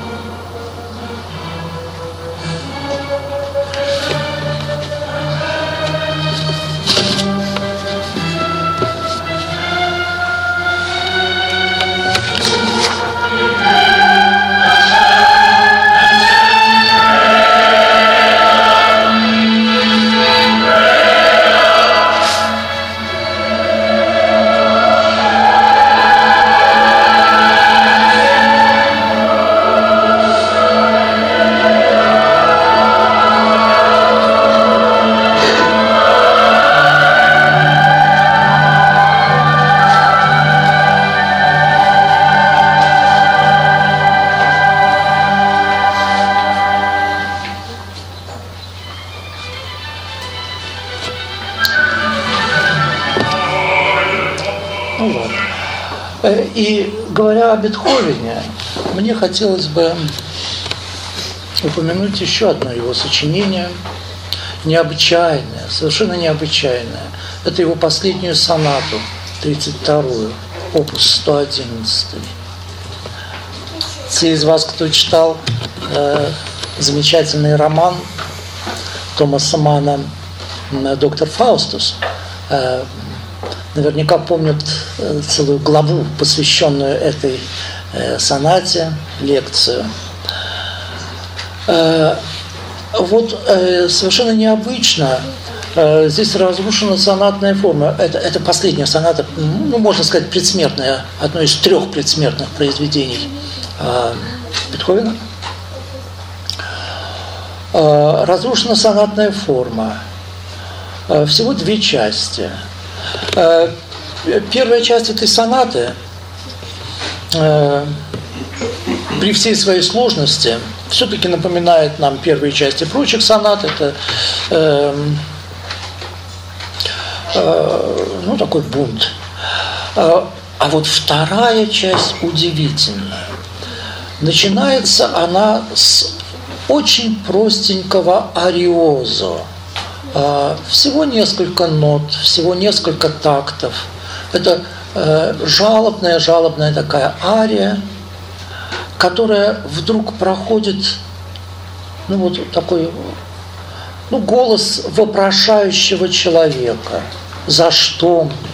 И говоря о Бетховене, мне хотелось бы упомянуть еще одно его сочинение, необычайное, совершенно необычайное. Это его последнюю сонату, 32-ю, опус 111. Те из вас, кто читал замечательный роман Томаса Манна «Доктор Фаустус», наверняка помнят целую главу, посвященную этой сонате, лекцию. Вот совершенно необычно здесь разрушена сонатная форма. Это последняя соната, ну, можно сказать, предсмертная, одно из 3 предсмертных произведений Бетховена. Разрушена сонатная форма. Всего 2 части. Первая часть этой сонаты при всей своей сложности все-таки напоминает нам первые части прочих сонат. Это ну, такой бунт. А вот вторая часть удивительная. Начинается она с очень простенького ариозо. Всего несколько нот, всего несколько тактов. Это жалобная такая ария, которая вдруг проходит, ну вот такой, ну, голос вопрошающего человека. За что мне?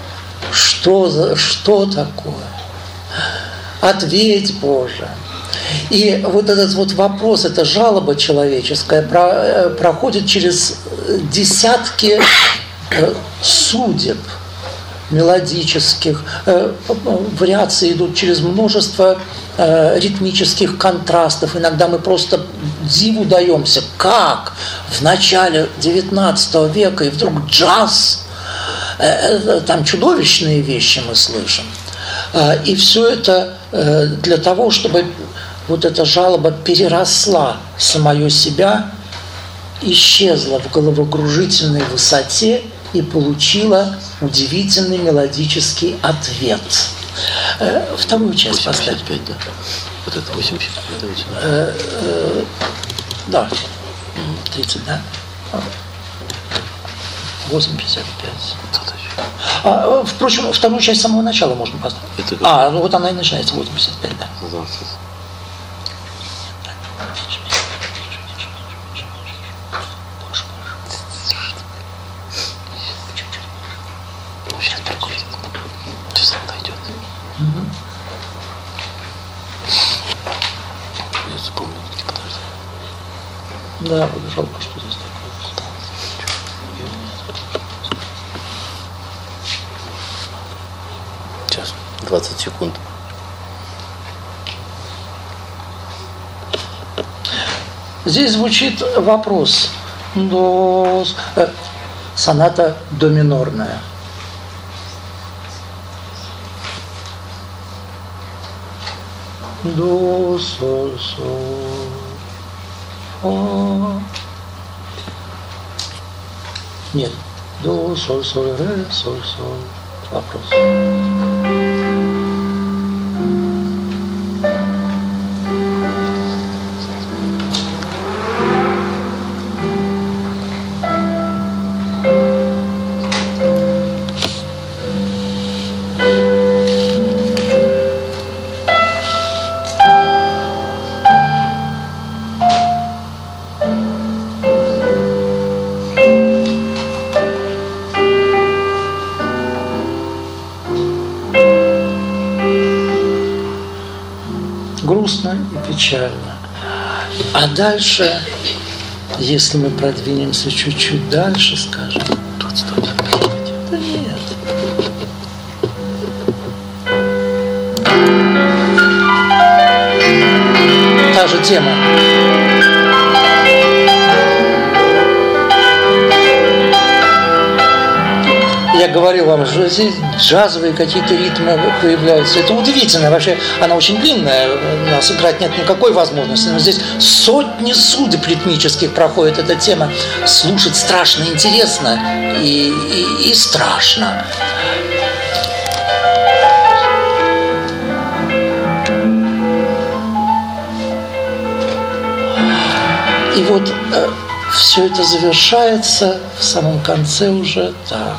Что такое? Ответь, Боже. И вот этот вот вопрос, эта жалоба человеческая проходит через десятки судеб мелодических, вариации идут через множество ритмических контрастов. Иногда мы просто диву даемся, как в начале XIX века и вдруг джаз, там чудовищные вещи мы слышим. И все это для того, чтобы вот эта жалоба переросла самое себя, исчезла в головокружительной высоте и получила удивительный мелодический ответ. Вторую часть поставь. 85, да? Вот это 85. Да, 30, да? 8,55. Впрочем, вторую часть с самого начала можно поставить. Ну вот она и начинается, 85, да. Сейчас проходит. Сейчас он дойдет. Я запомнил, подожди. Да, вот жалко, что здесь такое. Сейчас, 20 секунд. Здесь звучит вопрос. Соната до минорная. До, соль, соль, фа. Нет. До, соль, соль, ре, соль, соль. Вопрос. Грустно и печально. А дальше, если мы продвинемся чуть-чуть дальше, скажем. Тут стоит. Да нет. Та же тема. Я говорил вам, что здесь джазовые какие-то ритмы появляются. Это удивительно. Вообще, она очень длинная, у нас играть нет никакой возможности. Но здесь сотни судеб ритмических проходит эта тема. Слушать страшно интересно и страшно. И вот все это завершается в самом конце уже так.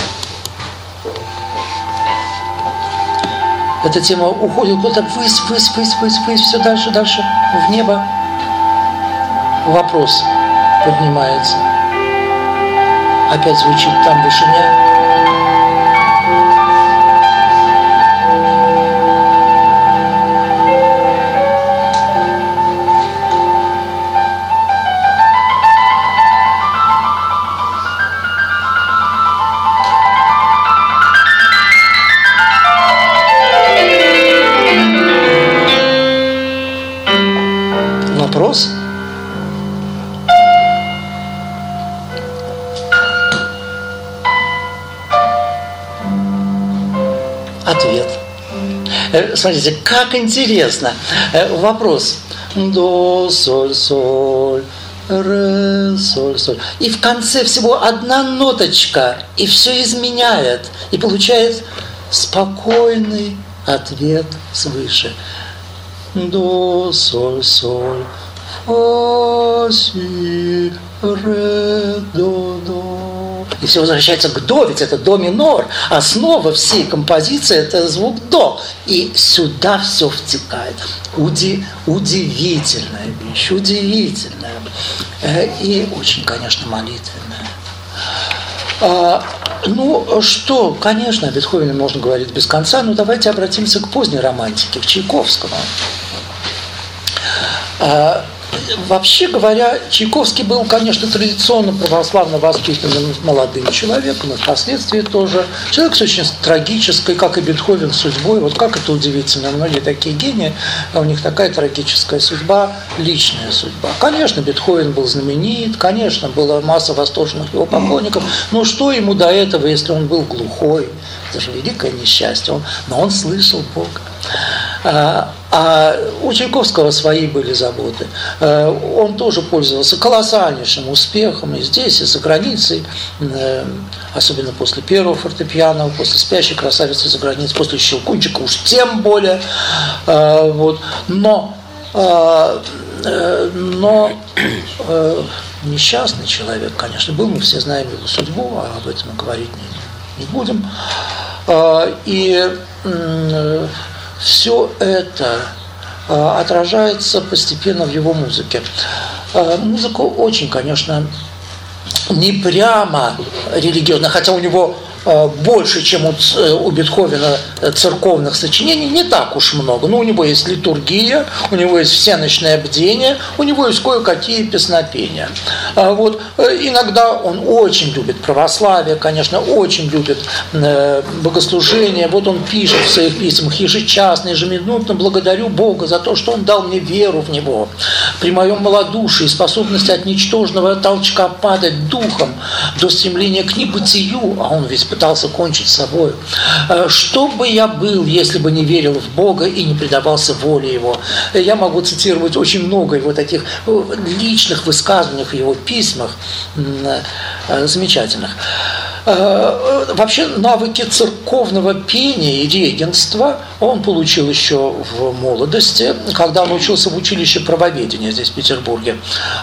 Эта тема уходит куда-то ввысь, все дальше, в небо. Вопрос поднимается. Опять звучит там в вышине. Вопрос? Ответ. Смотрите, как интересно. Вопрос. До, соль, соль, ре, соль, соль. И в конце всего одна ноточка, и все изменяет. И получает спокойный ответ свыше. До, соль, соль, фа, си, ре, до. И все возвращается к до, ведь это до минор. Основа всей композиции – это звук до. И сюда все втекает. Удивительная вещь, удивительная. И очень, конечно, молитвенная. Ну что, конечно, о Бетховене можно говорить без конца, но давайте обратимся к поздней романтике, к Чайковскому. Вообще говоря, Чайковский был, конечно, традиционно православно воспитанным молодым человеком, и впоследствии тоже. Человек с очень трагической, как и Бетховен, судьбой. Вот как это удивительно, многие такие гении, а у них такая трагическая судьба, личная судьба. Конечно, Бетховен был знаменит, конечно, была масса восторженных его поклонников, но что ему до этого, если он был глухой? Это же великое несчастье, но он слышал Бога. А у Чайковского свои были заботы. Он тоже пользовался колоссальнейшим успехом и здесь, и за границей, особенно после первого фортепиано, после «Спящей красавицы» за границей, после «Щелкунчика» уж тем более. Вот. Но несчастный человек, конечно, был, мы все знаем его судьбу, а об этом мы говорить не будем. И все это отражается постепенно в его музыке. Музыка очень, конечно, не прямо религиозная, хотя у него больше, чем у Бетховена, церковных сочинений, не так уж много. Но у него есть литургия, у него есть всеночное бдение, у него есть кое-какие песнопения. Вот. Иногда он очень любит православие, конечно, очень любит богослужение. Вот он пишет в своих письмах: ежечасно, ежеминутно благодарю Бога за то, что Он дал мне веру в Него. При моем малодушии, способности от ничтожного толчка падать духом до стремления к небытию, а он ведь пытался кончить с собой. Что бы я был, если бы не верил в Бога и не предавался воле Его? Я могу цитировать очень много его таких личных высказываний в его письмах, замечательных. Вообще навыки церковного пения и регенства он получил еще в молодости, когда он учился в училище правоведения здесь, в Петербурге.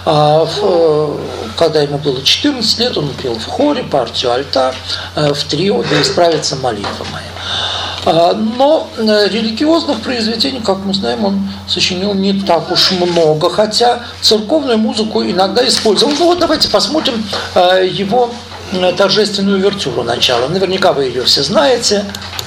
Когда ему было 14 лет, он пел в хоре партию альта, в трио «Да исправится молитва моя». Но религиозных произведений, как мы знаем, он сочинил не так уж много, хотя церковную музыку иногда использовал. Ну вот давайте посмотрим его торжественную увертюру начала. Наверняка вы ее все знаете.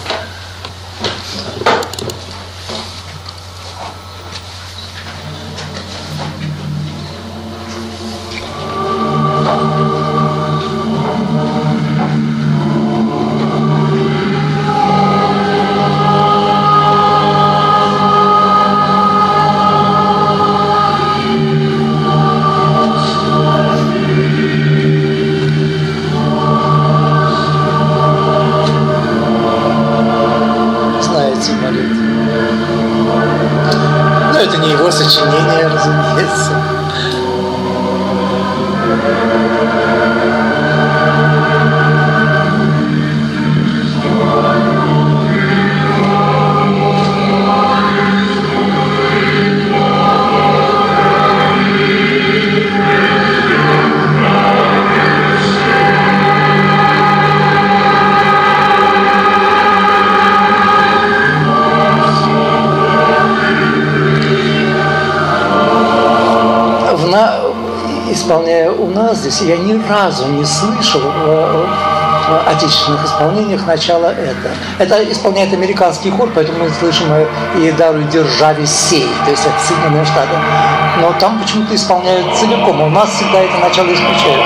Сочинение, разумеется. у нас здесь я ни разу не слышал в отечественных исполнениях начала это. Это исполняет американский хор, поэтому мы слышим «И даруй державе сей», то есть это Соединенные Штаты. Но там почему-то исполняют целиком, а у нас всегда это начало исключают.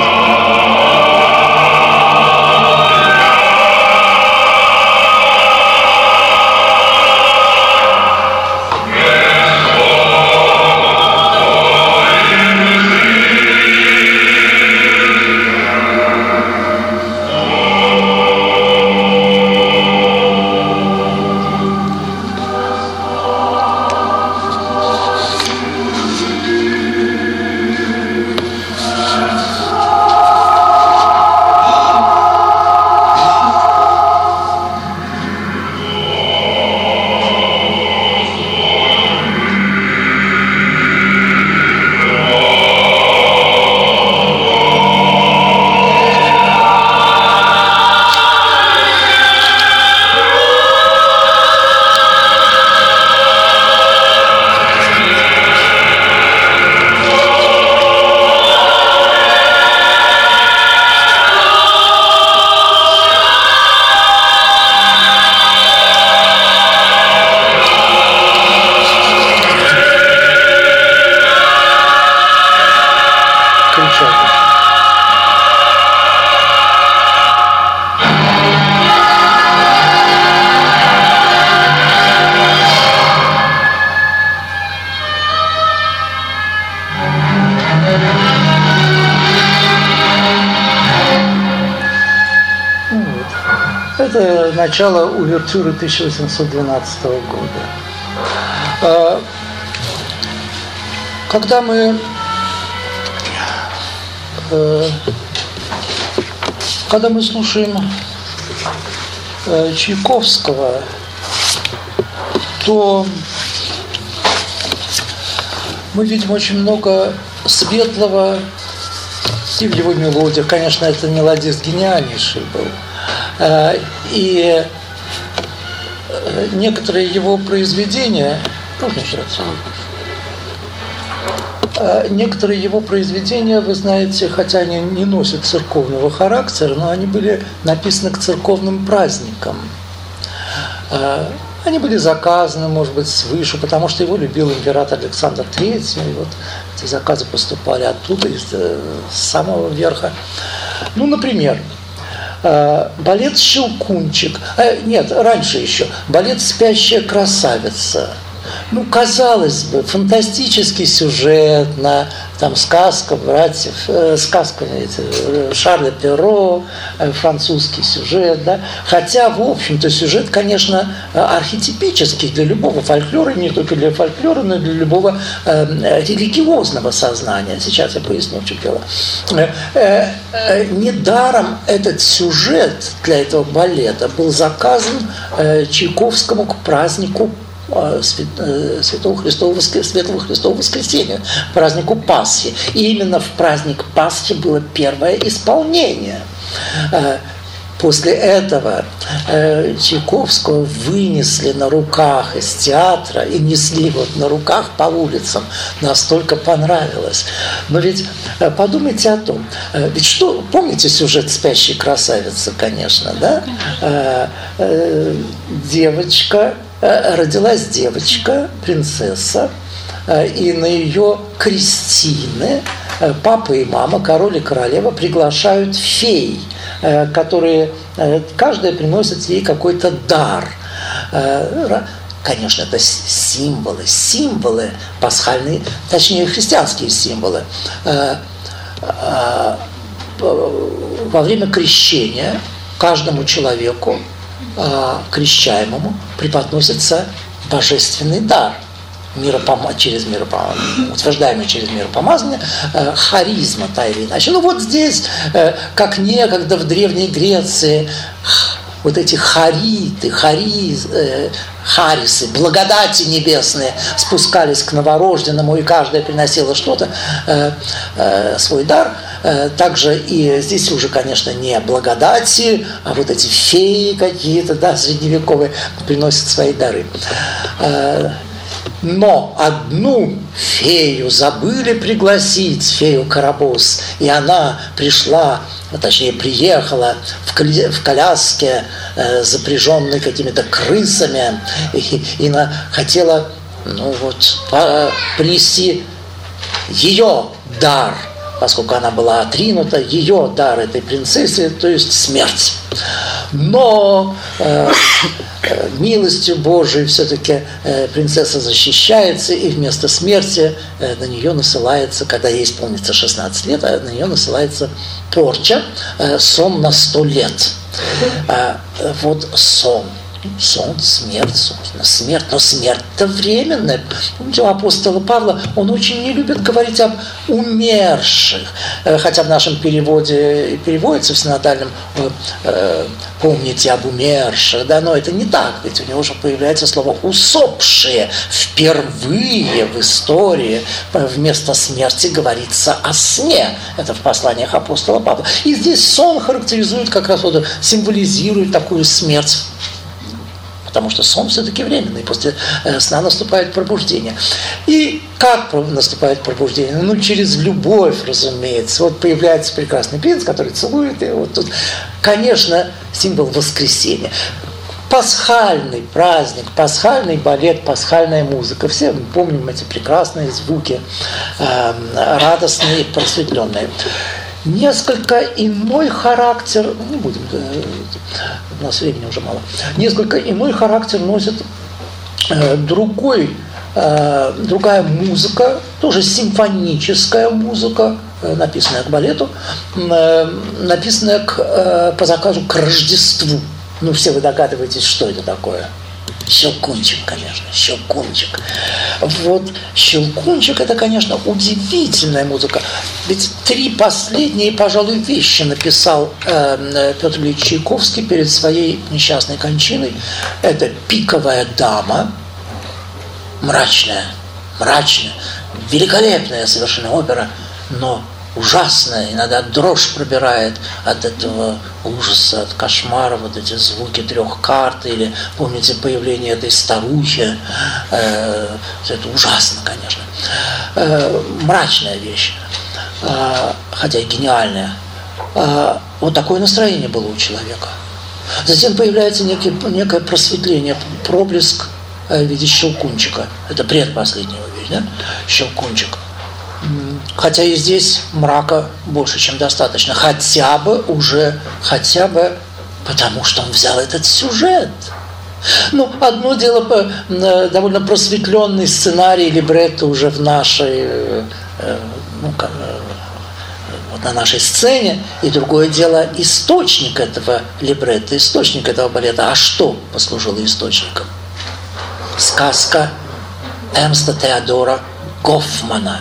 Это начало увертюры 1812 года. Когда мы слушаем Чайковского, то мы видим очень много светлого и в его мелодиях. Конечно, это мелодист гениальнейший был. И некоторые его произведения, некоторые его произведения, вы знаете, хотя они не носят церковного характера, но они были написаны к церковным праздникам. Они были заказаны, может быть, свыше, потому что его любил император Александр III, и вот эти заказы поступали оттуда, из самого верха. Ну, например, балет «Щелкунчик». Нет, раньше еще. Балет «Спящая красавица». Ну, казалось бы, фантастический сюжет на там сказка братьев, сказка Шарля Перро, французский сюжет, да. Хотя, в общем-то, сюжет, конечно, архетипический для любого фольклора, не только для фольклора, но и для любого религиозного сознания. Сейчас я поясню, в чем дело. Недаром этот сюжет для этого балета был заказан Чайковскому к празднику Светлого Христового Воскресения, празднику Пасхи. И именно в праздник Пасхи было первое исполнение. После этого Чайковского вынесли на руках из театра и несли вот на руках по улицам. Настолько понравилось. Но ведь подумайте о том, ведь что, помните сюжет «Спящей красавицы», конечно, да? Родилась девочка, принцесса, и на ее крестины папа и мама, король и королева приглашают фей, которые каждая приносит ей какой-то дар. Конечно, это символы пасхальные, точнее христианские символы. Во время крещения каждому человеку, крещаемому, преподносится божественный дар, утверждаемый через миропомазание, харизма та или иначе. Ну вот здесь, как некогда в Древней Греции, вот эти харисы, благодати небесные спускались к новорожденному, и каждая приносила что-то, свой дар. Также и здесь уже, конечно, не благодати, а вот эти феи какие-то, да, средневековые, приносят свои дары. Но одну фею забыли пригласить, фею Карабос, и она пришла, точнее приехала в коляске, запряженной какими-то крысами, и она хотела принести ее дар, поскольку она была отринута, ее дар этой принцессе, то есть смерть. Но милостью Божией все-таки принцесса защищается, и вместо смерти на нее насылается, когда ей исполнится 16 лет, на нее насылается порча, сон на 100 лет. Вот сон. Сон, смерть, собственно, смерть. Но смерть-то временная. Помните, у апостола Павла он очень не любит говорить об умерших. Хотя в нашем переводе переводится в синодальном «помните об умерших». Да, но это не так, ведь у него же появляется слово «усопшие». Впервые в истории вместо смерти говорится о сне. Это в посланиях апостола Павла. И здесь сон характеризует как раз, символизирует такую смерть. Потому что сон все-таки временный, после сна наступает пробуждение. И как наступает пробуждение? Ну, через любовь, разумеется. Вот появляется прекрасный принц, который целует, и вот тут, конечно, символ воскресения. Пасхальный праздник, пасхальный балет, пасхальная музыка. Все мы помним эти прекрасные звуки, радостные и просветленные. Несколько иной характер, не будем, у нас времени уже мало, несколько иной характер носит другая музыка, тоже симфоническая музыка, написанная к балету, написанная по заказу к Рождеству. Ну, все вы догадываетесь, что это такое. Щелкунчик, конечно, Щелкунчик. Вот Щелкунчик – это, конечно, удивительная музыка. Ведь 3 последние, пожалуй, вещи написал Петр Ильич Чайковский перед своей несчастной кончиной. Это «Пиковая дама», мрачная, великолепная совершенно опера, но ужасная, иногда дрожь пробирает от этого ужаса, от кошмара, вот эти звуки 3 карт, или, помните, появление этой старухи, это ужасно, конечно. Мрачная вещь, хотя и гениальная. Вот такое настроение было у человека. Затем появляется некое просветление, проблеск в виде Щелкунчика. Это предпоследняя вещь, да? Щелкунчик. Хотя и здесь мрака больше, чем достаточно. Хотя бы потому, что он взял этот сюжет. Ну, одно дело, довольно просветленный сценарий, либретто уже в нашей, на нашей сцене, и другое дело источник этого либретто, источник этого балета. А что послужило источником? Сказка Эрнста Теодора Гофмана.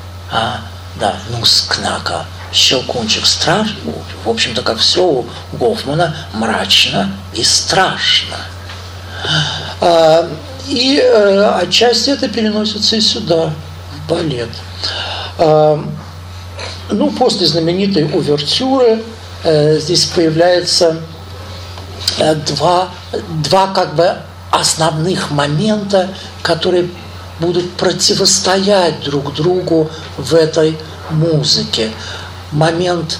Нускнака. Щелкунчик страшно. В общем-то, как все у Гофмана, мрачно и страшно. И отчасти это переносится и сюда, в балет. После знаменитой увертюры здесь появляется два как бы основных момента, которые будут противостоять друг другу в этой музыке. Момент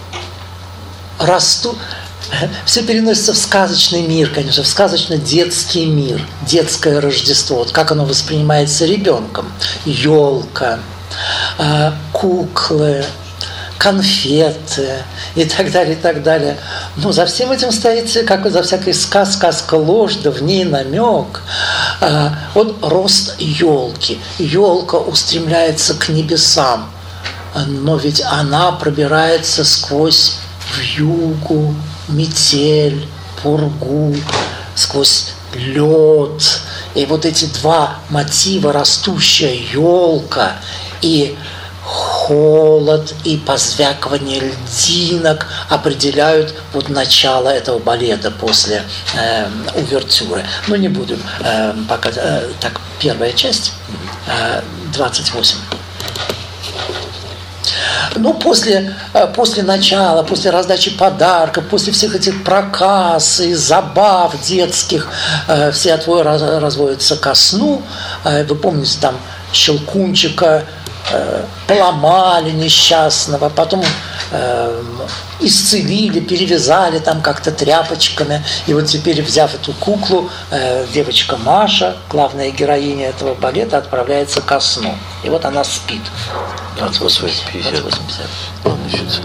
все переносится в сказочный мир, конечно, в сказочно-детский мир, детское Рождество, вот как оно воспринимается ребенком. Елка, куклы, конфеты и так далее, и так далее. Но за всем этим стоит, как и за всякой сказка ложь, да в ней намек. Вот рост елки. Елка устремляется к небесам, но ведь она пробирается сквозь вьюгу, метель, пургу, сквозь лед. И вот эти 2 мотива, растущая елка и холод, и позвякивание льдинок, определяют вот начало этого балета после увертюры. Но не будем пока. Так, первая часть, 28. Ну, после начала, после раздачи подарков, после всех этих проказ и забав детских, все отвои разводятся ко сну. Вы помните, там Щелкунчика поломали несчастного, потом исцелили, перевязали там как-то тряпочками. И вот теперь, взяв эту куклу, девочка Маша, главная героиня этого балета, отправляется ко сну. И вот она спит. 28:50. Ладно, чуть-чуть.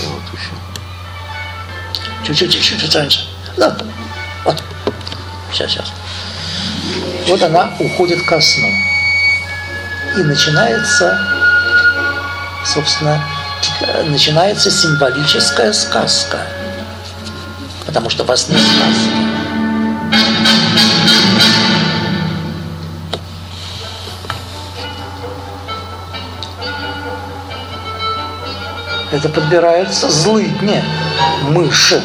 Вот еще. Чуть-чуть раньше. Да. Вот. Сейчас. Вот она уходит ко сну. И начинается, собственно, символическая сказка. Потому что во сне сказка. Это подбираются злыдни, мыши.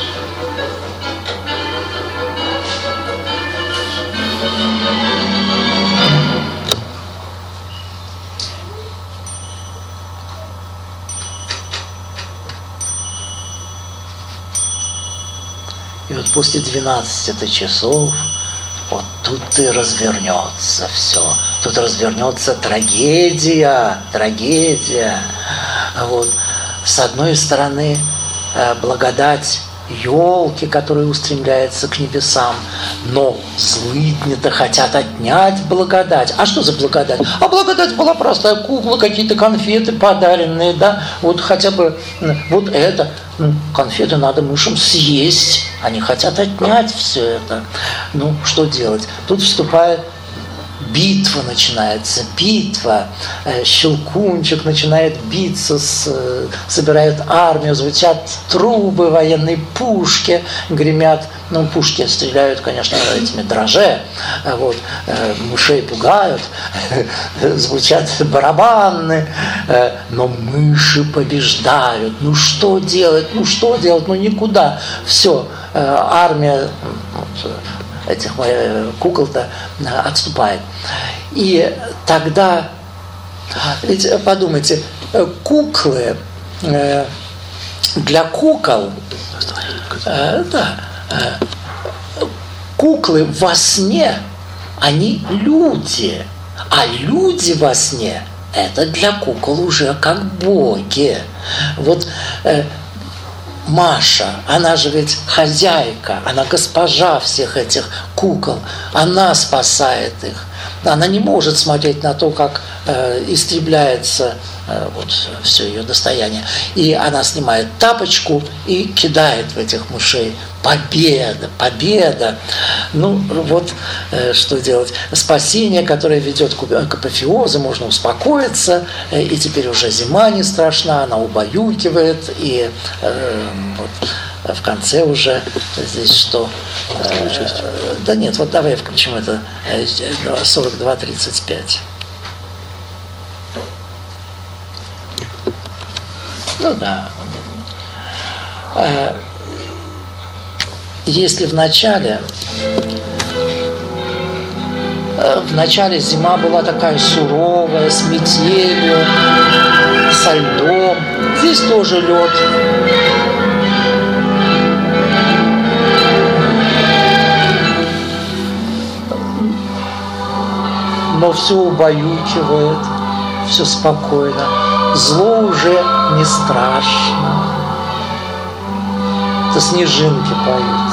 И вот после 12 часов вот тут и развернется все. Тут развернется трагедия. Вот. С одной стороны, благодать елки, которые устремляются к небесам, но злыдни-то хотят отнять благодать. А что за благодать? А благодать была простая кукла, какие-то конфеты подаренные, да, вот хотя бы вот это. Конфеты надо мышам съесть, они хотят отнять все это. Ну, что делать? Тут вступает битва, начинается битва. Щелкунчик начинает биться, собирает армию, звучат трубы, военные пушки гремят. Ну, пушки стреляют, конечно, этими дроже, вот, мышей пугают, звучат барабаны, но мыши побеждают. Ну, что делать? Ну, никуда. Все, армия этих кукол-то отступает. И тогда, ведь подумайте, куклы, для кукол, куклы во сне, они люди, а люди во сне – это для кукол уже как боги. Вот Маша, она же ведь хозяйка, она госпожа всех этих кукол, она спасает их. Она не может смотреть на то, как истребляется вот все ее достояние. И она снимает тапочку и кидает в этих мышей. Победа! Ну, вот что делать. Спасение, которое ведет к апофеозу, можно успокоиться, и теперь уже зима не страшна, она убаюкивает, и вот в конце уже здесь что? Да нет, вот давай включим это 42:35. Ну да. Если в начале зима была такая суровая, с метелью, со льдом, здесь тоже лед. Но все убаюкивает, все спокойно. Зло уже не страшно. Это снежинки поют.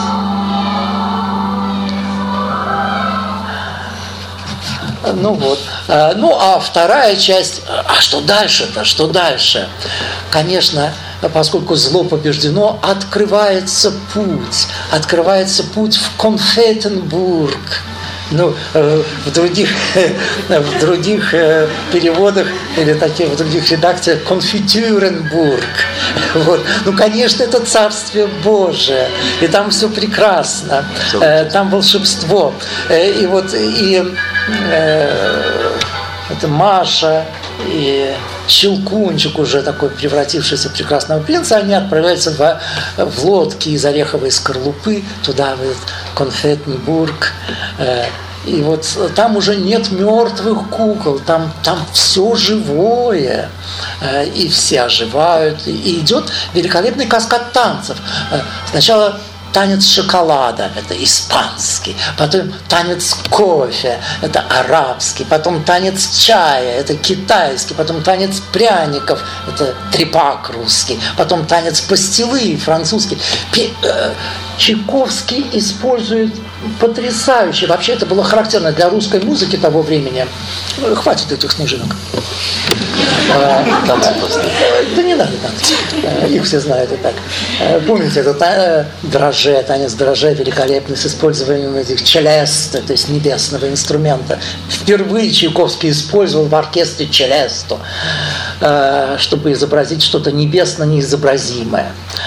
Ну вот. Ну а вторая часть, а что дальше-то? Что дальше? Конечно, поскольку зло побеждено, открывается путь в Конфеттенбург. Ну, в других переводах или в других редакциях Конфитюренбург. Вот. Ну, конечно, это Царствие Божие, и там все прекрасно, там волшебство. И вот это Маша и Щелкунчик, уже такой превратившийся в прекрасного принца, они отправляются в лодке из ореховой скорлупы туда, в Конфеттенбург. И вот там уже нет мертвых кукол, там все живое, и все оживают. И идет великолепный каскад танцев. Сначала танец шоколада, это испанский, потом танец кофе, это арабский, потом танец чая, это китайский, потом танец пряников, это трепак русский, потом танец пастилы, французский. Чайковский использует потрясающе, вообще это было характерно для русской музыки того времени. Хватит этих снежинок. Танцы просто. Да не надо танцы, их все знают и так. Помните, это дрожже, танец дрожже великолепный с использованием этих челесто, то есть небесного инструмента. Впервые Чайковский использовал в оркестре челесто, чтобы изобразить что-то небесно-неизобразимое.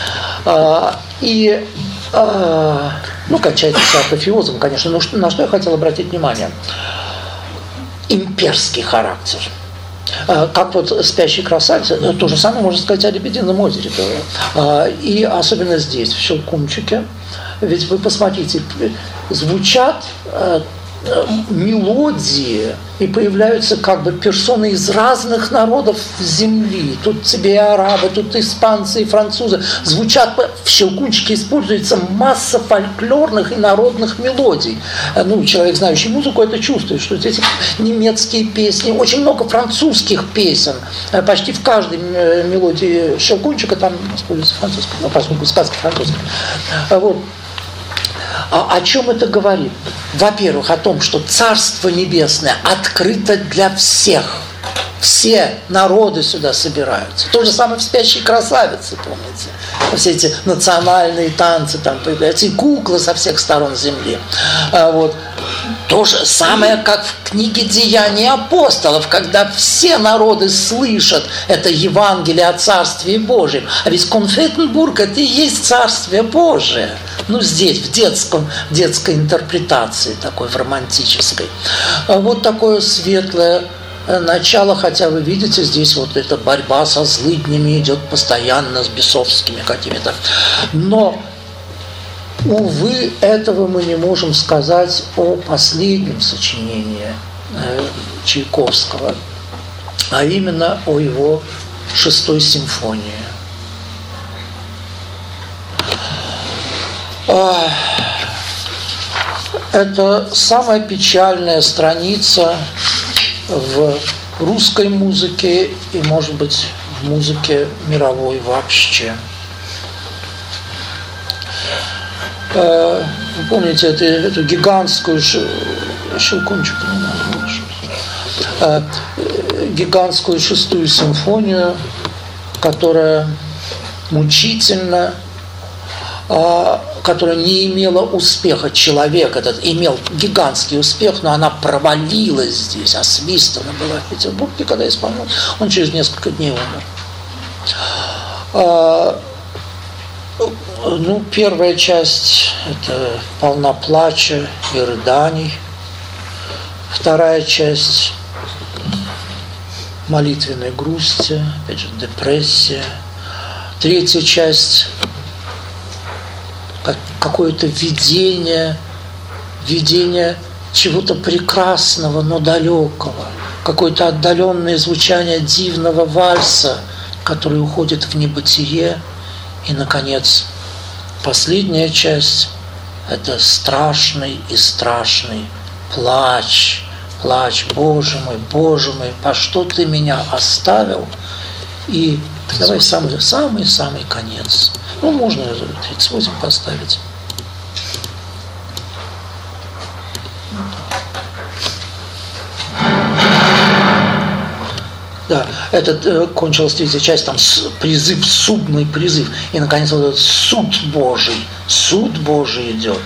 И кончается все апофеозом, конечно, но на что я хотел обратить внимание? Имперский характер. Как вот «Спящий красавец», то же самое можно сказать о «Лебедином озере». И особенно здесь, в «Щелкунчике». Ведь вы посмотрите, звучат мелодии, и появляются как бы персоны из разных народов земли. Тут тебе и арабы, тут испанцы, и французы. Звучат, в «Щелкунчике» используется масса фольклорных и народных мелодий. Человек, знающий музыку, это чувствует, что здесь немецкие песни, очень много французских песен. Почти в каждой мелодии «Щелкунчика» там используется французский, поскольку сказка французская. Вот. О чем это говорит? Во-первых, о том, что Царство Небесное открыто для всех. Все народы сюда собираются. То же самое в «Спящей красавице», помните? Все эти национальные танцы там появляются, и куклы со всех сторон земли. Вот. То же самое, как в книге «Деяния апостолов», когда все народы слышат это Евангелие о Царстве Божьем. А ведь Конфеттенбург – это и есть Царствие Божие. Здесь, в детской интерпретации, такой, в романтической. Вот такое светлое начало, хотя вы видите, здесь вот эта борьба со злыднями идет постоянно, с бесовскими какими-то. Но, увы, этого мы не можем сказать о последнем сочинении Чайковского, а именно о его 6-й симфонии. Это самая печальная страница в русской музыке и, может быть, в музыке мировой вообще. Вы помните эту гигантскую «Щелкунчик», гигантскую 6-ю симфонию, которая мучительно, которая не имела успеха. Человек этот имел гигантский успех, но она провалилась здесь, освистана была в Петербурге, когда исполнил. Он через несколько дней умер. Первая часть – это полна плача и рыданий. Вторая часть – молитвенной грусти, опять же, депрессия. Третья часть – какое-то видение чего-то прекрасного, но далекого, какое-то отдаленное звучание дивного вальса, который уходит в небытие. И, наконец, последняя часть – это страшный и страшный плач. Плач, Боже мой, по что ты меня оставил? И давай самый конец. Можно 38 поставить. Да, это кончилась третья часть, там призыв, судный призыв. И, наконец, вот этот суд Божий идет.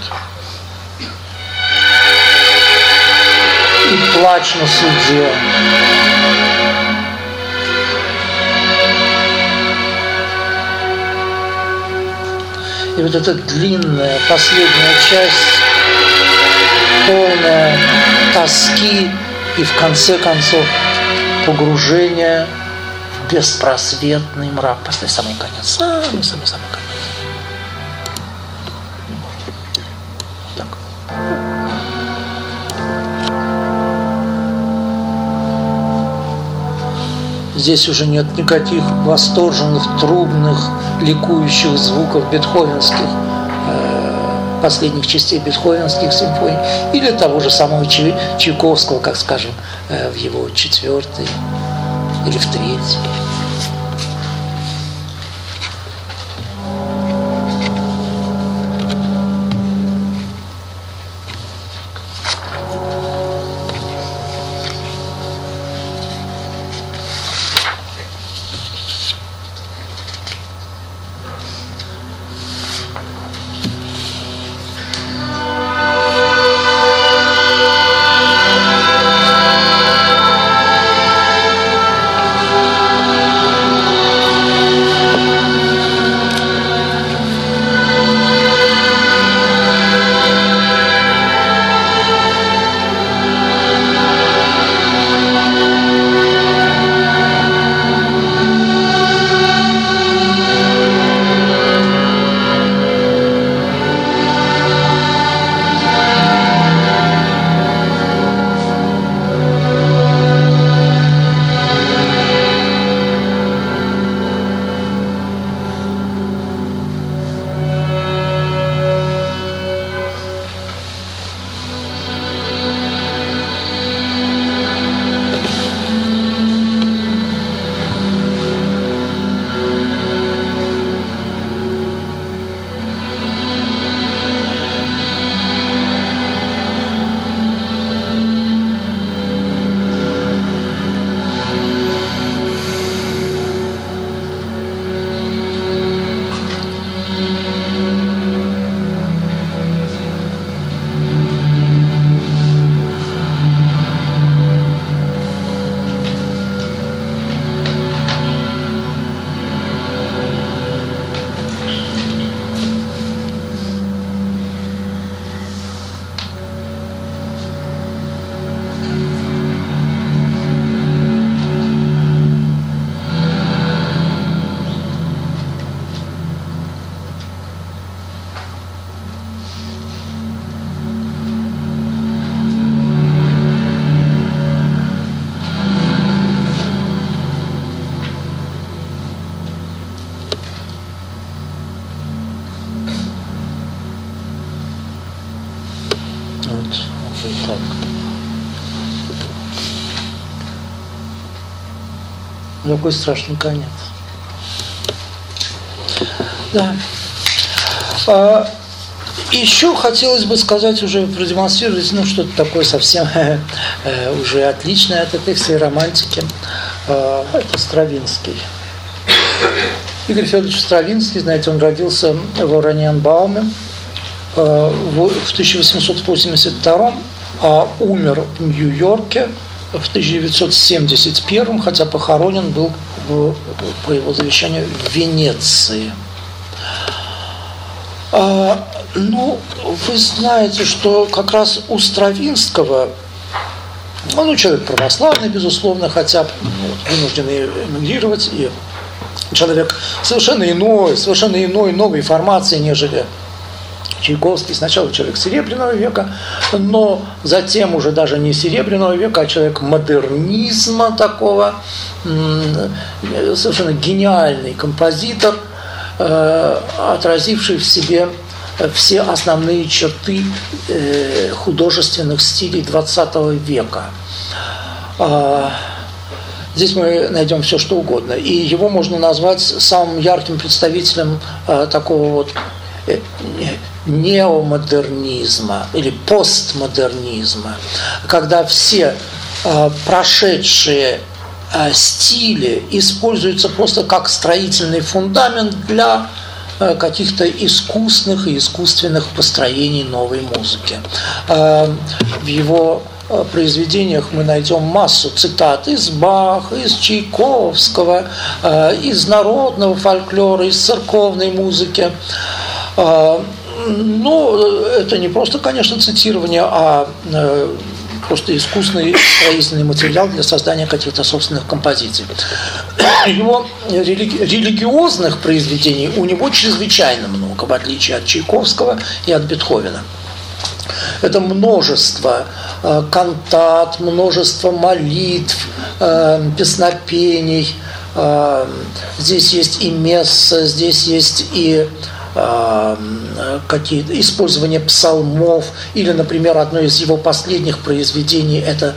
И плач на суде. И вот эта длинная последняя часть, полная тоски и, в конце концов, погружение в беспросветный мрак. Поставь самый конец. Самый конец. Так. Здесь уже нет никаких восторженных, трубных, ликующих звуков бетховенских, последних частей бетховенских симфоний, или того же самого Чайковского, как скажем, в его 4-й или в 3-й. Так. Какой страшный конец. Да. Еще хотелось бы сказать, уже продемонстрировать, что-то такое совсем уже отличное от этой всей романтики. Это Стравинский. Игорь Федорович Стравинский, знаете, он родился в Ораниенбауме в 1882, а умер в Нью-Йорке в 1971, хотя похоронен был по его завещанию в Венеции. Вы знаете, что как раз у Стравинского, он человек православный, безусловно, хотя вынужденный эмигрировать, и человек совершенно иной, новой формации, нежели Чайковский. Сначала человек Серебряного века, но затем уже даже не Серебряного века, а человек модернизма такого, совершенно гениальный композитор, отразивший в себе все основные черты художественных стилей XX века. Здесь мы найдем все, что угодно. И его можно назвать самым ярким представителем такого неомодернизма или постмодернизма, когда все прошедшие стили используются просто как строительный фундамент для каких-то искусных и искусственных построений новой музыки. В его произведениях мы найдем массу цитат из Баха, из Чайковского, из народного фольклора, из церковной музыки. Это не просто, конечно, цитирование, а просто искусный строительный материал для создания каких-то собственных композиций. Его религиозных произведений у него чрезвычайно много, в отличие от Чайковского и от Бетховена. Это множество кантат, множество молитв, песнопений. Здесь есть и месса, здесь есть и какие-то использование псалмов, или, например, одно из его последних произведений – это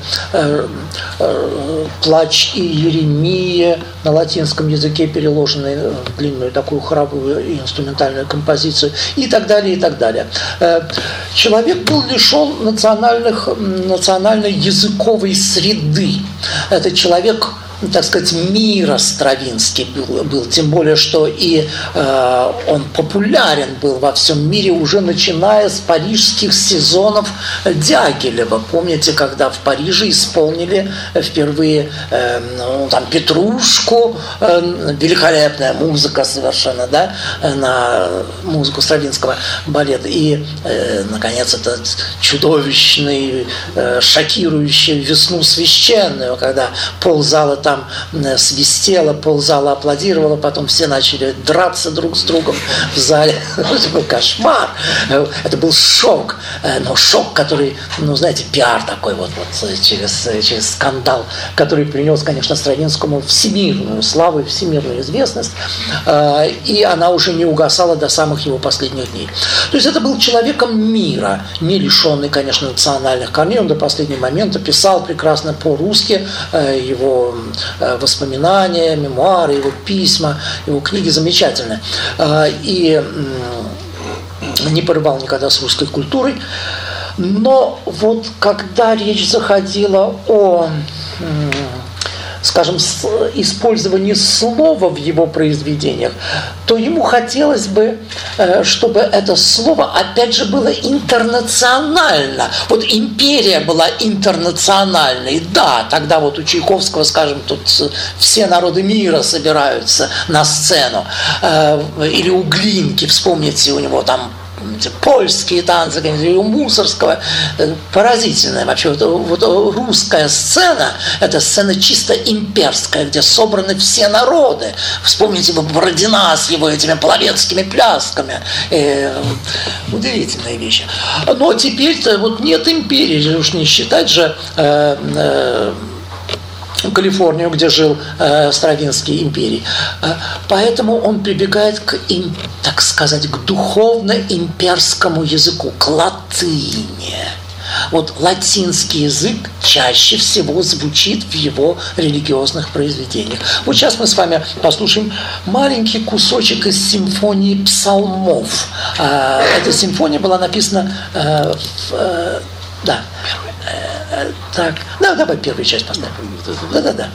«Плач Иеремии», на латинском языке переложенный в длинную такую хоровую и инструментальную композицию, и так далее, и так далее. Человек был лишен национальной языковой среды. Это человек, так сказать, мира Стравинский был, тем более, что и он популярен был во всем мире уже начиная с парижских сезонов Дягилева. Помните, когда в Париже исполнили впервые там Петрушку, великолепная музыка совершенно, да, на музыку Стравинского балета, и, наконец, этот чудовищный, шокирующий «Весну священную», когда ползала там свистело, ползала аплодировала, потом все начали драться друг с другом в зале. Это был кошмар. Это был шок. Но шок, который, знаете, пиар такой вот через скандал, который принес, конечно, Стравинскому всемирную славу и всемирную известность. И она уже не угасала до самых его последних дней. То есть это был человеком мира, не лишенный, конечно, национальных корней. Он до последнего момента писал прекрасно по-русски. Его воспоминания, мемуары, его письма, его книги замечательные. И не порывал никогда с русской культурой. Но вот когда речь заходила о, скажем, использовании слова в его произведениях, то ему хотелось бы, чтобы это слово, опять же, было интернационально. Вот империя была интернациональной. Да, тогда вот у Чайковского, скажем, тут все народы мира собираются на сцену. Или у Глинки, вспомните, у него там польские танцы, у Мусорского. Поразительная вообще. Вот русская сцена – это сцена чисто имперская, где собраны все народы. Вспомните Бородина с его этими половецкими плясками. Удивительные вещи. Но теперь-то вот нет империи, уж не считать же Калифорнию, где жил Стравинский, империи. Поэтому он прибегает так сказать, к духовно-имперскому языку, к латыни. Вот латинский язык чаще всего звучит в его религиозных произведениях. Вот сейчас мы с вами послушаем маленький кусочек из симфонии псалмов. Эта симфония была написана да. Так, давай первую часть поставим. Да.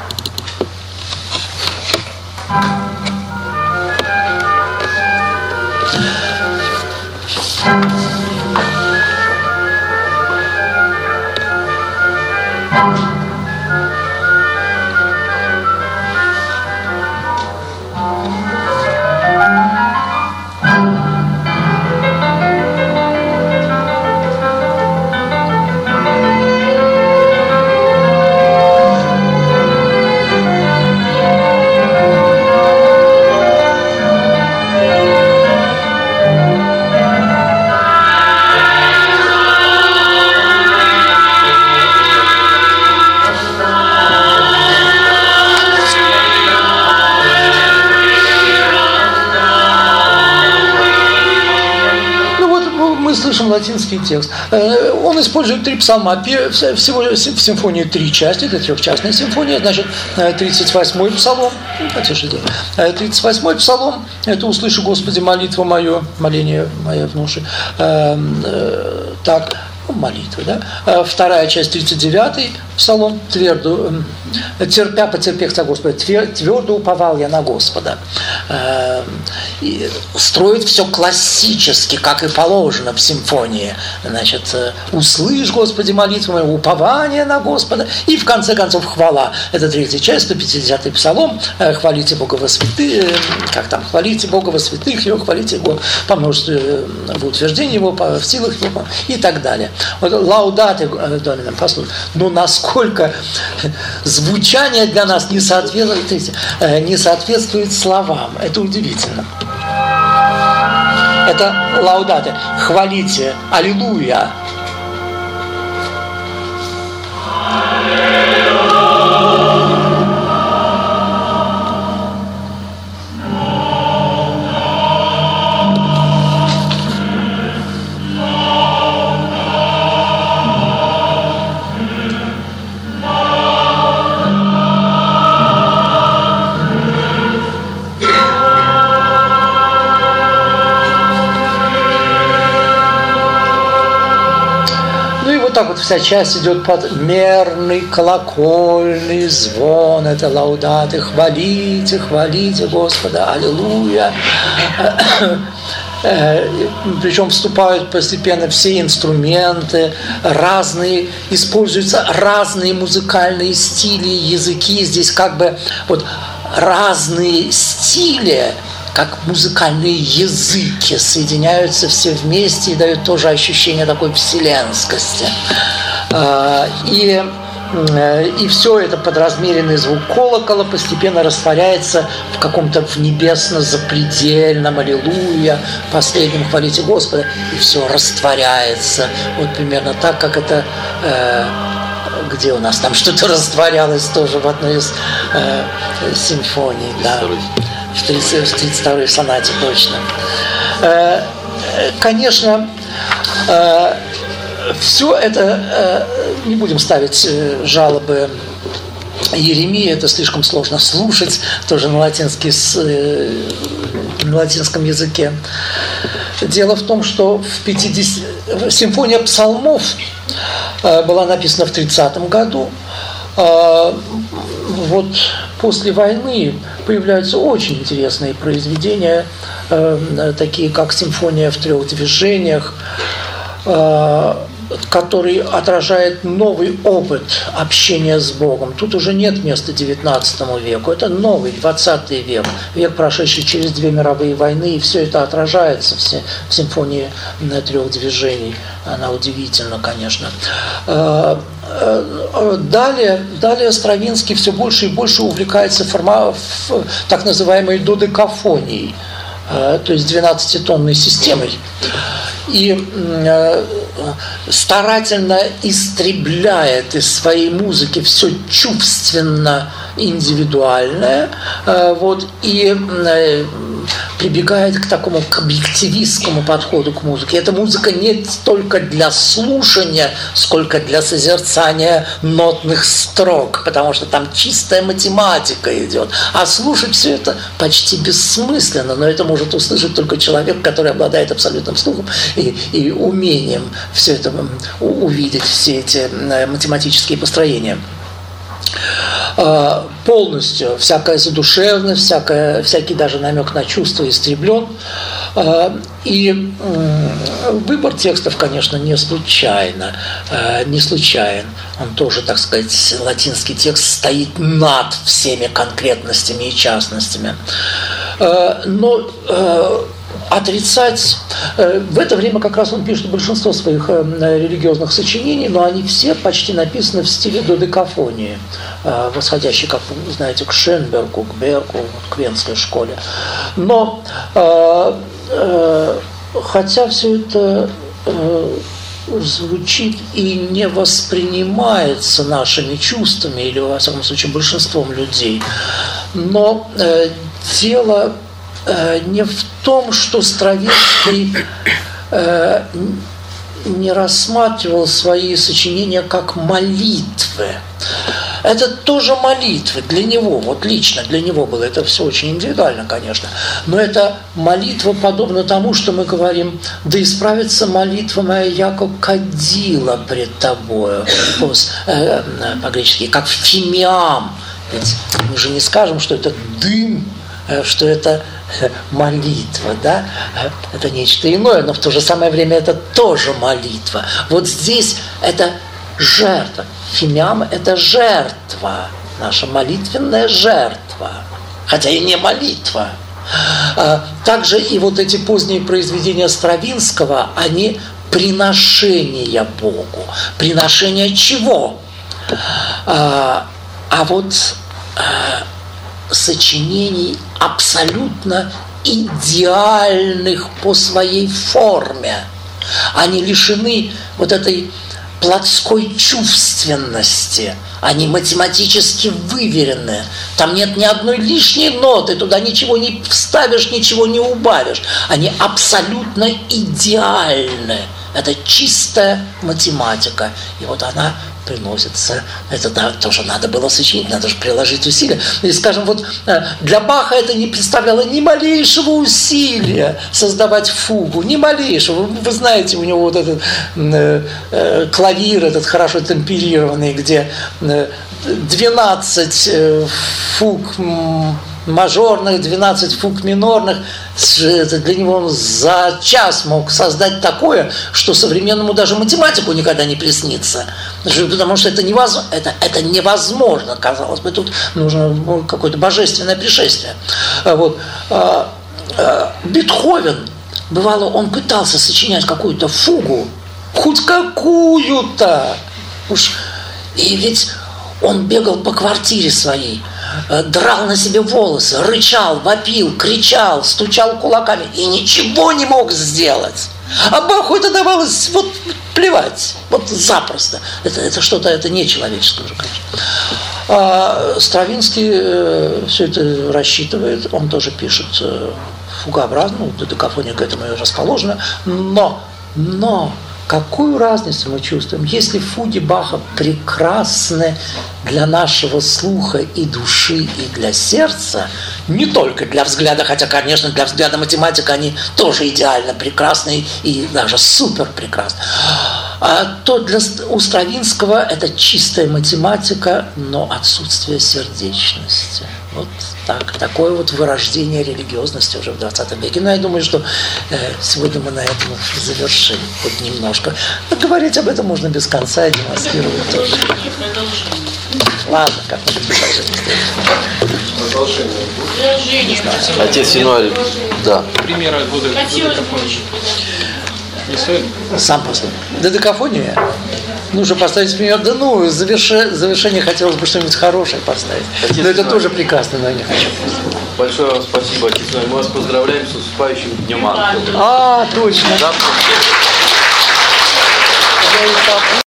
Латинский текст. Он использует 3 псалма. Всего в симфонии 3 части, это трехчастная симфония, значит, 38-й псалом, 38-й псалом, это «Услыши, Господи, молитву мою, моление мое внуши». Так, молитвы, да? Вторая часть, 39-й псалом, терпя, потерпев за Господа, твердо уповал я на Господа. И строит все классически, как и положено в симфонии. Значит, услышь, Господи, молитву мою, упование на Господа, и в конце концов хвала. Это 3-я часть, 150-й псалом, хвалите Бога во святых, хвалите Бога во святых его, хвалите Его по множеству, в утверждении его, в силах его и так далее. Вот лаудаты доминам, послушай. Но насколько звучание для нас не соответствует словам. Это удивительно. Это лаудаты. Хвалите, аллилуйя. Так вот вся часть идет под мерный колокольный звон. Это лаудаты, хвалите, хвалите Господа, аллилуйя. Причем вступают постепенно все инструменты, разные, используются разные музыкальные стили, языки. Здесь как бы вот разные стили, как музыкальные языки, соединяются все вместе и дают тоже ощущение такой вселенскости. И все это под размеренный звук колокола постепенно растворяется в каком-то в небесно-запредельном аллилуйя, последнем хвалите Господа, и все растворяется. Вот примерно так, как это... где у нас там что-то растворялось тоже в одной из симфоний. Да. В 32-й сонате точно. Конечно, все это, не будем ставить жалобы Иеремии, это слишком сложно слушать, тоже на латинском языке. Дело в том, что симфония псалмов была написана в 30-м году. Вот после войны появляются очень интересные произведения, такие как «Симфония в 3 движениях», который отражает новый опыт общения с Богом. Тут уже нет места XIX веку, это новый, 20 век, век, прошедший через 2 мировые войны, и все это отражается в «Симфонии 3 движений». Она удивительна, конечно. Далее Стравинский все больше и больше увлекается так называемой додекафонией, то есть 12-тонной системой. И старательно истребляет из своей музыки все чувственно индивидуальное, вот, и прибегает к такому к объективистскому подходу к музыке. Эта музыка не столько для слушания, сколько для созерцания нотных строк, потому что там чистая математика идет. А слушать все это почти бессмысленно, но это может услышать только человек, который обладает абсолютным слухом и умением все это увидеть, все эти математические построения. Полностью всякая задушевность, всякий даже намек на чувство истреблен. И выбор текстов, конечно, не случайен. Он тоже, так сказать, латинский текст стоит над всеми конкретностями и частностями. Но отрицать... В это время как раз он пишет большинство своих религиозных сочинений, но они все почти написаны в стиле додекафонии, восходящей, как вы знаете, к Шенбергу, к Берку, к Венской школе. Но хотя все это звучит и не воспринимается нашими чувствами, или, во всяком случае, большинством людей, но дело не в том, что Стравинский не рассматривал свои сочинения как молитвы. Это тоже молитвы для него, вот лично для него было. Это все очень индивидуально, конечно. Но это молитва подобна тому, что мы говорим: «Да исправится молитва моя, яко кадила пред тобою». По-гречески, как фимиам. Ведь мы же не скажем, что это дым, что это молитва, да? Это нечто иное, но в то же самое время это тоже молитва. Вот здесь это жертва. Фимиам – это жертва, наша молитвенная жертва, хотя и не молитва. Также и вот эти поздние произведения Стравинского, они приношения Богу. Приношение чего? Сочинений абсолютно идеальных по своей форме. Они лишены вот этой плотской чувственности. Они математически выверены. Там нет ни одной лишней ноты, туда ничего не вставишь, ничего не убавишь. Они абсолютно идеальны. Это чистая математика. И вот она приносится. Это тоже надо было сочинить, надо же приложить усилия. И, скажем, вот для Баха это не представляло ни малейшего усилия создавать фугу, ни малейшего. Вы знаете, у него вот этот клавир, этот хорошо темперированный, где 12 фуг мажорных, 12 фуг минорных. Для него он за час мог создать такое, что современному даже математику никогда не приснится. Потому что это невозможно, казалось бы. Тут нужно какое-то божественное пришествие. Вот. Бетховен, бывало, он пытался сочинять какую-то фугу, хоть какую-то. И ведь он бегал по квартире своей, драл на себе волосы, рычал, вопил, кричал, стучал кулаками и ничего не мог сделать. А Баху это давалось вот плевать, вот запросто. Это что-то, это нечеловеческое уже, конечно. А Стравинский все это рассчитывает, он тоже пишет фугообразно, додекафония к этому и расположена, но какую разницу мы чувствуем, если фуги Баха прекрасны для нашего слуха и души, и для сердца, не только для взгляда, хотя, конечно, для взгляда математика они тоже идеально прекрасны и даже супер прекрасны. То у Стравинского это чистая математика, но отсутствие сердечности. Вот такое вот вырождение религиозности уже в 20 веке. Но я думаю, что сегодня мы на этом завершим хоть немножко. Но говорить об этом можно без конца и демонстрировать тоже. Ладно, как-нибудь продолжение. Отец Януарий, да. Примеры додекафонии. Сам просто. Додекафония нужно поставить пример. Да завершение хотелось бы что-нибудь хорошее поставить. Отец но это Януарий. тоже прекрасно, но я не хочу. Большое вам спасибо, отец Януарий. Мы вас поздравляем с наступающим Днем Ангела. Точно. Завтра.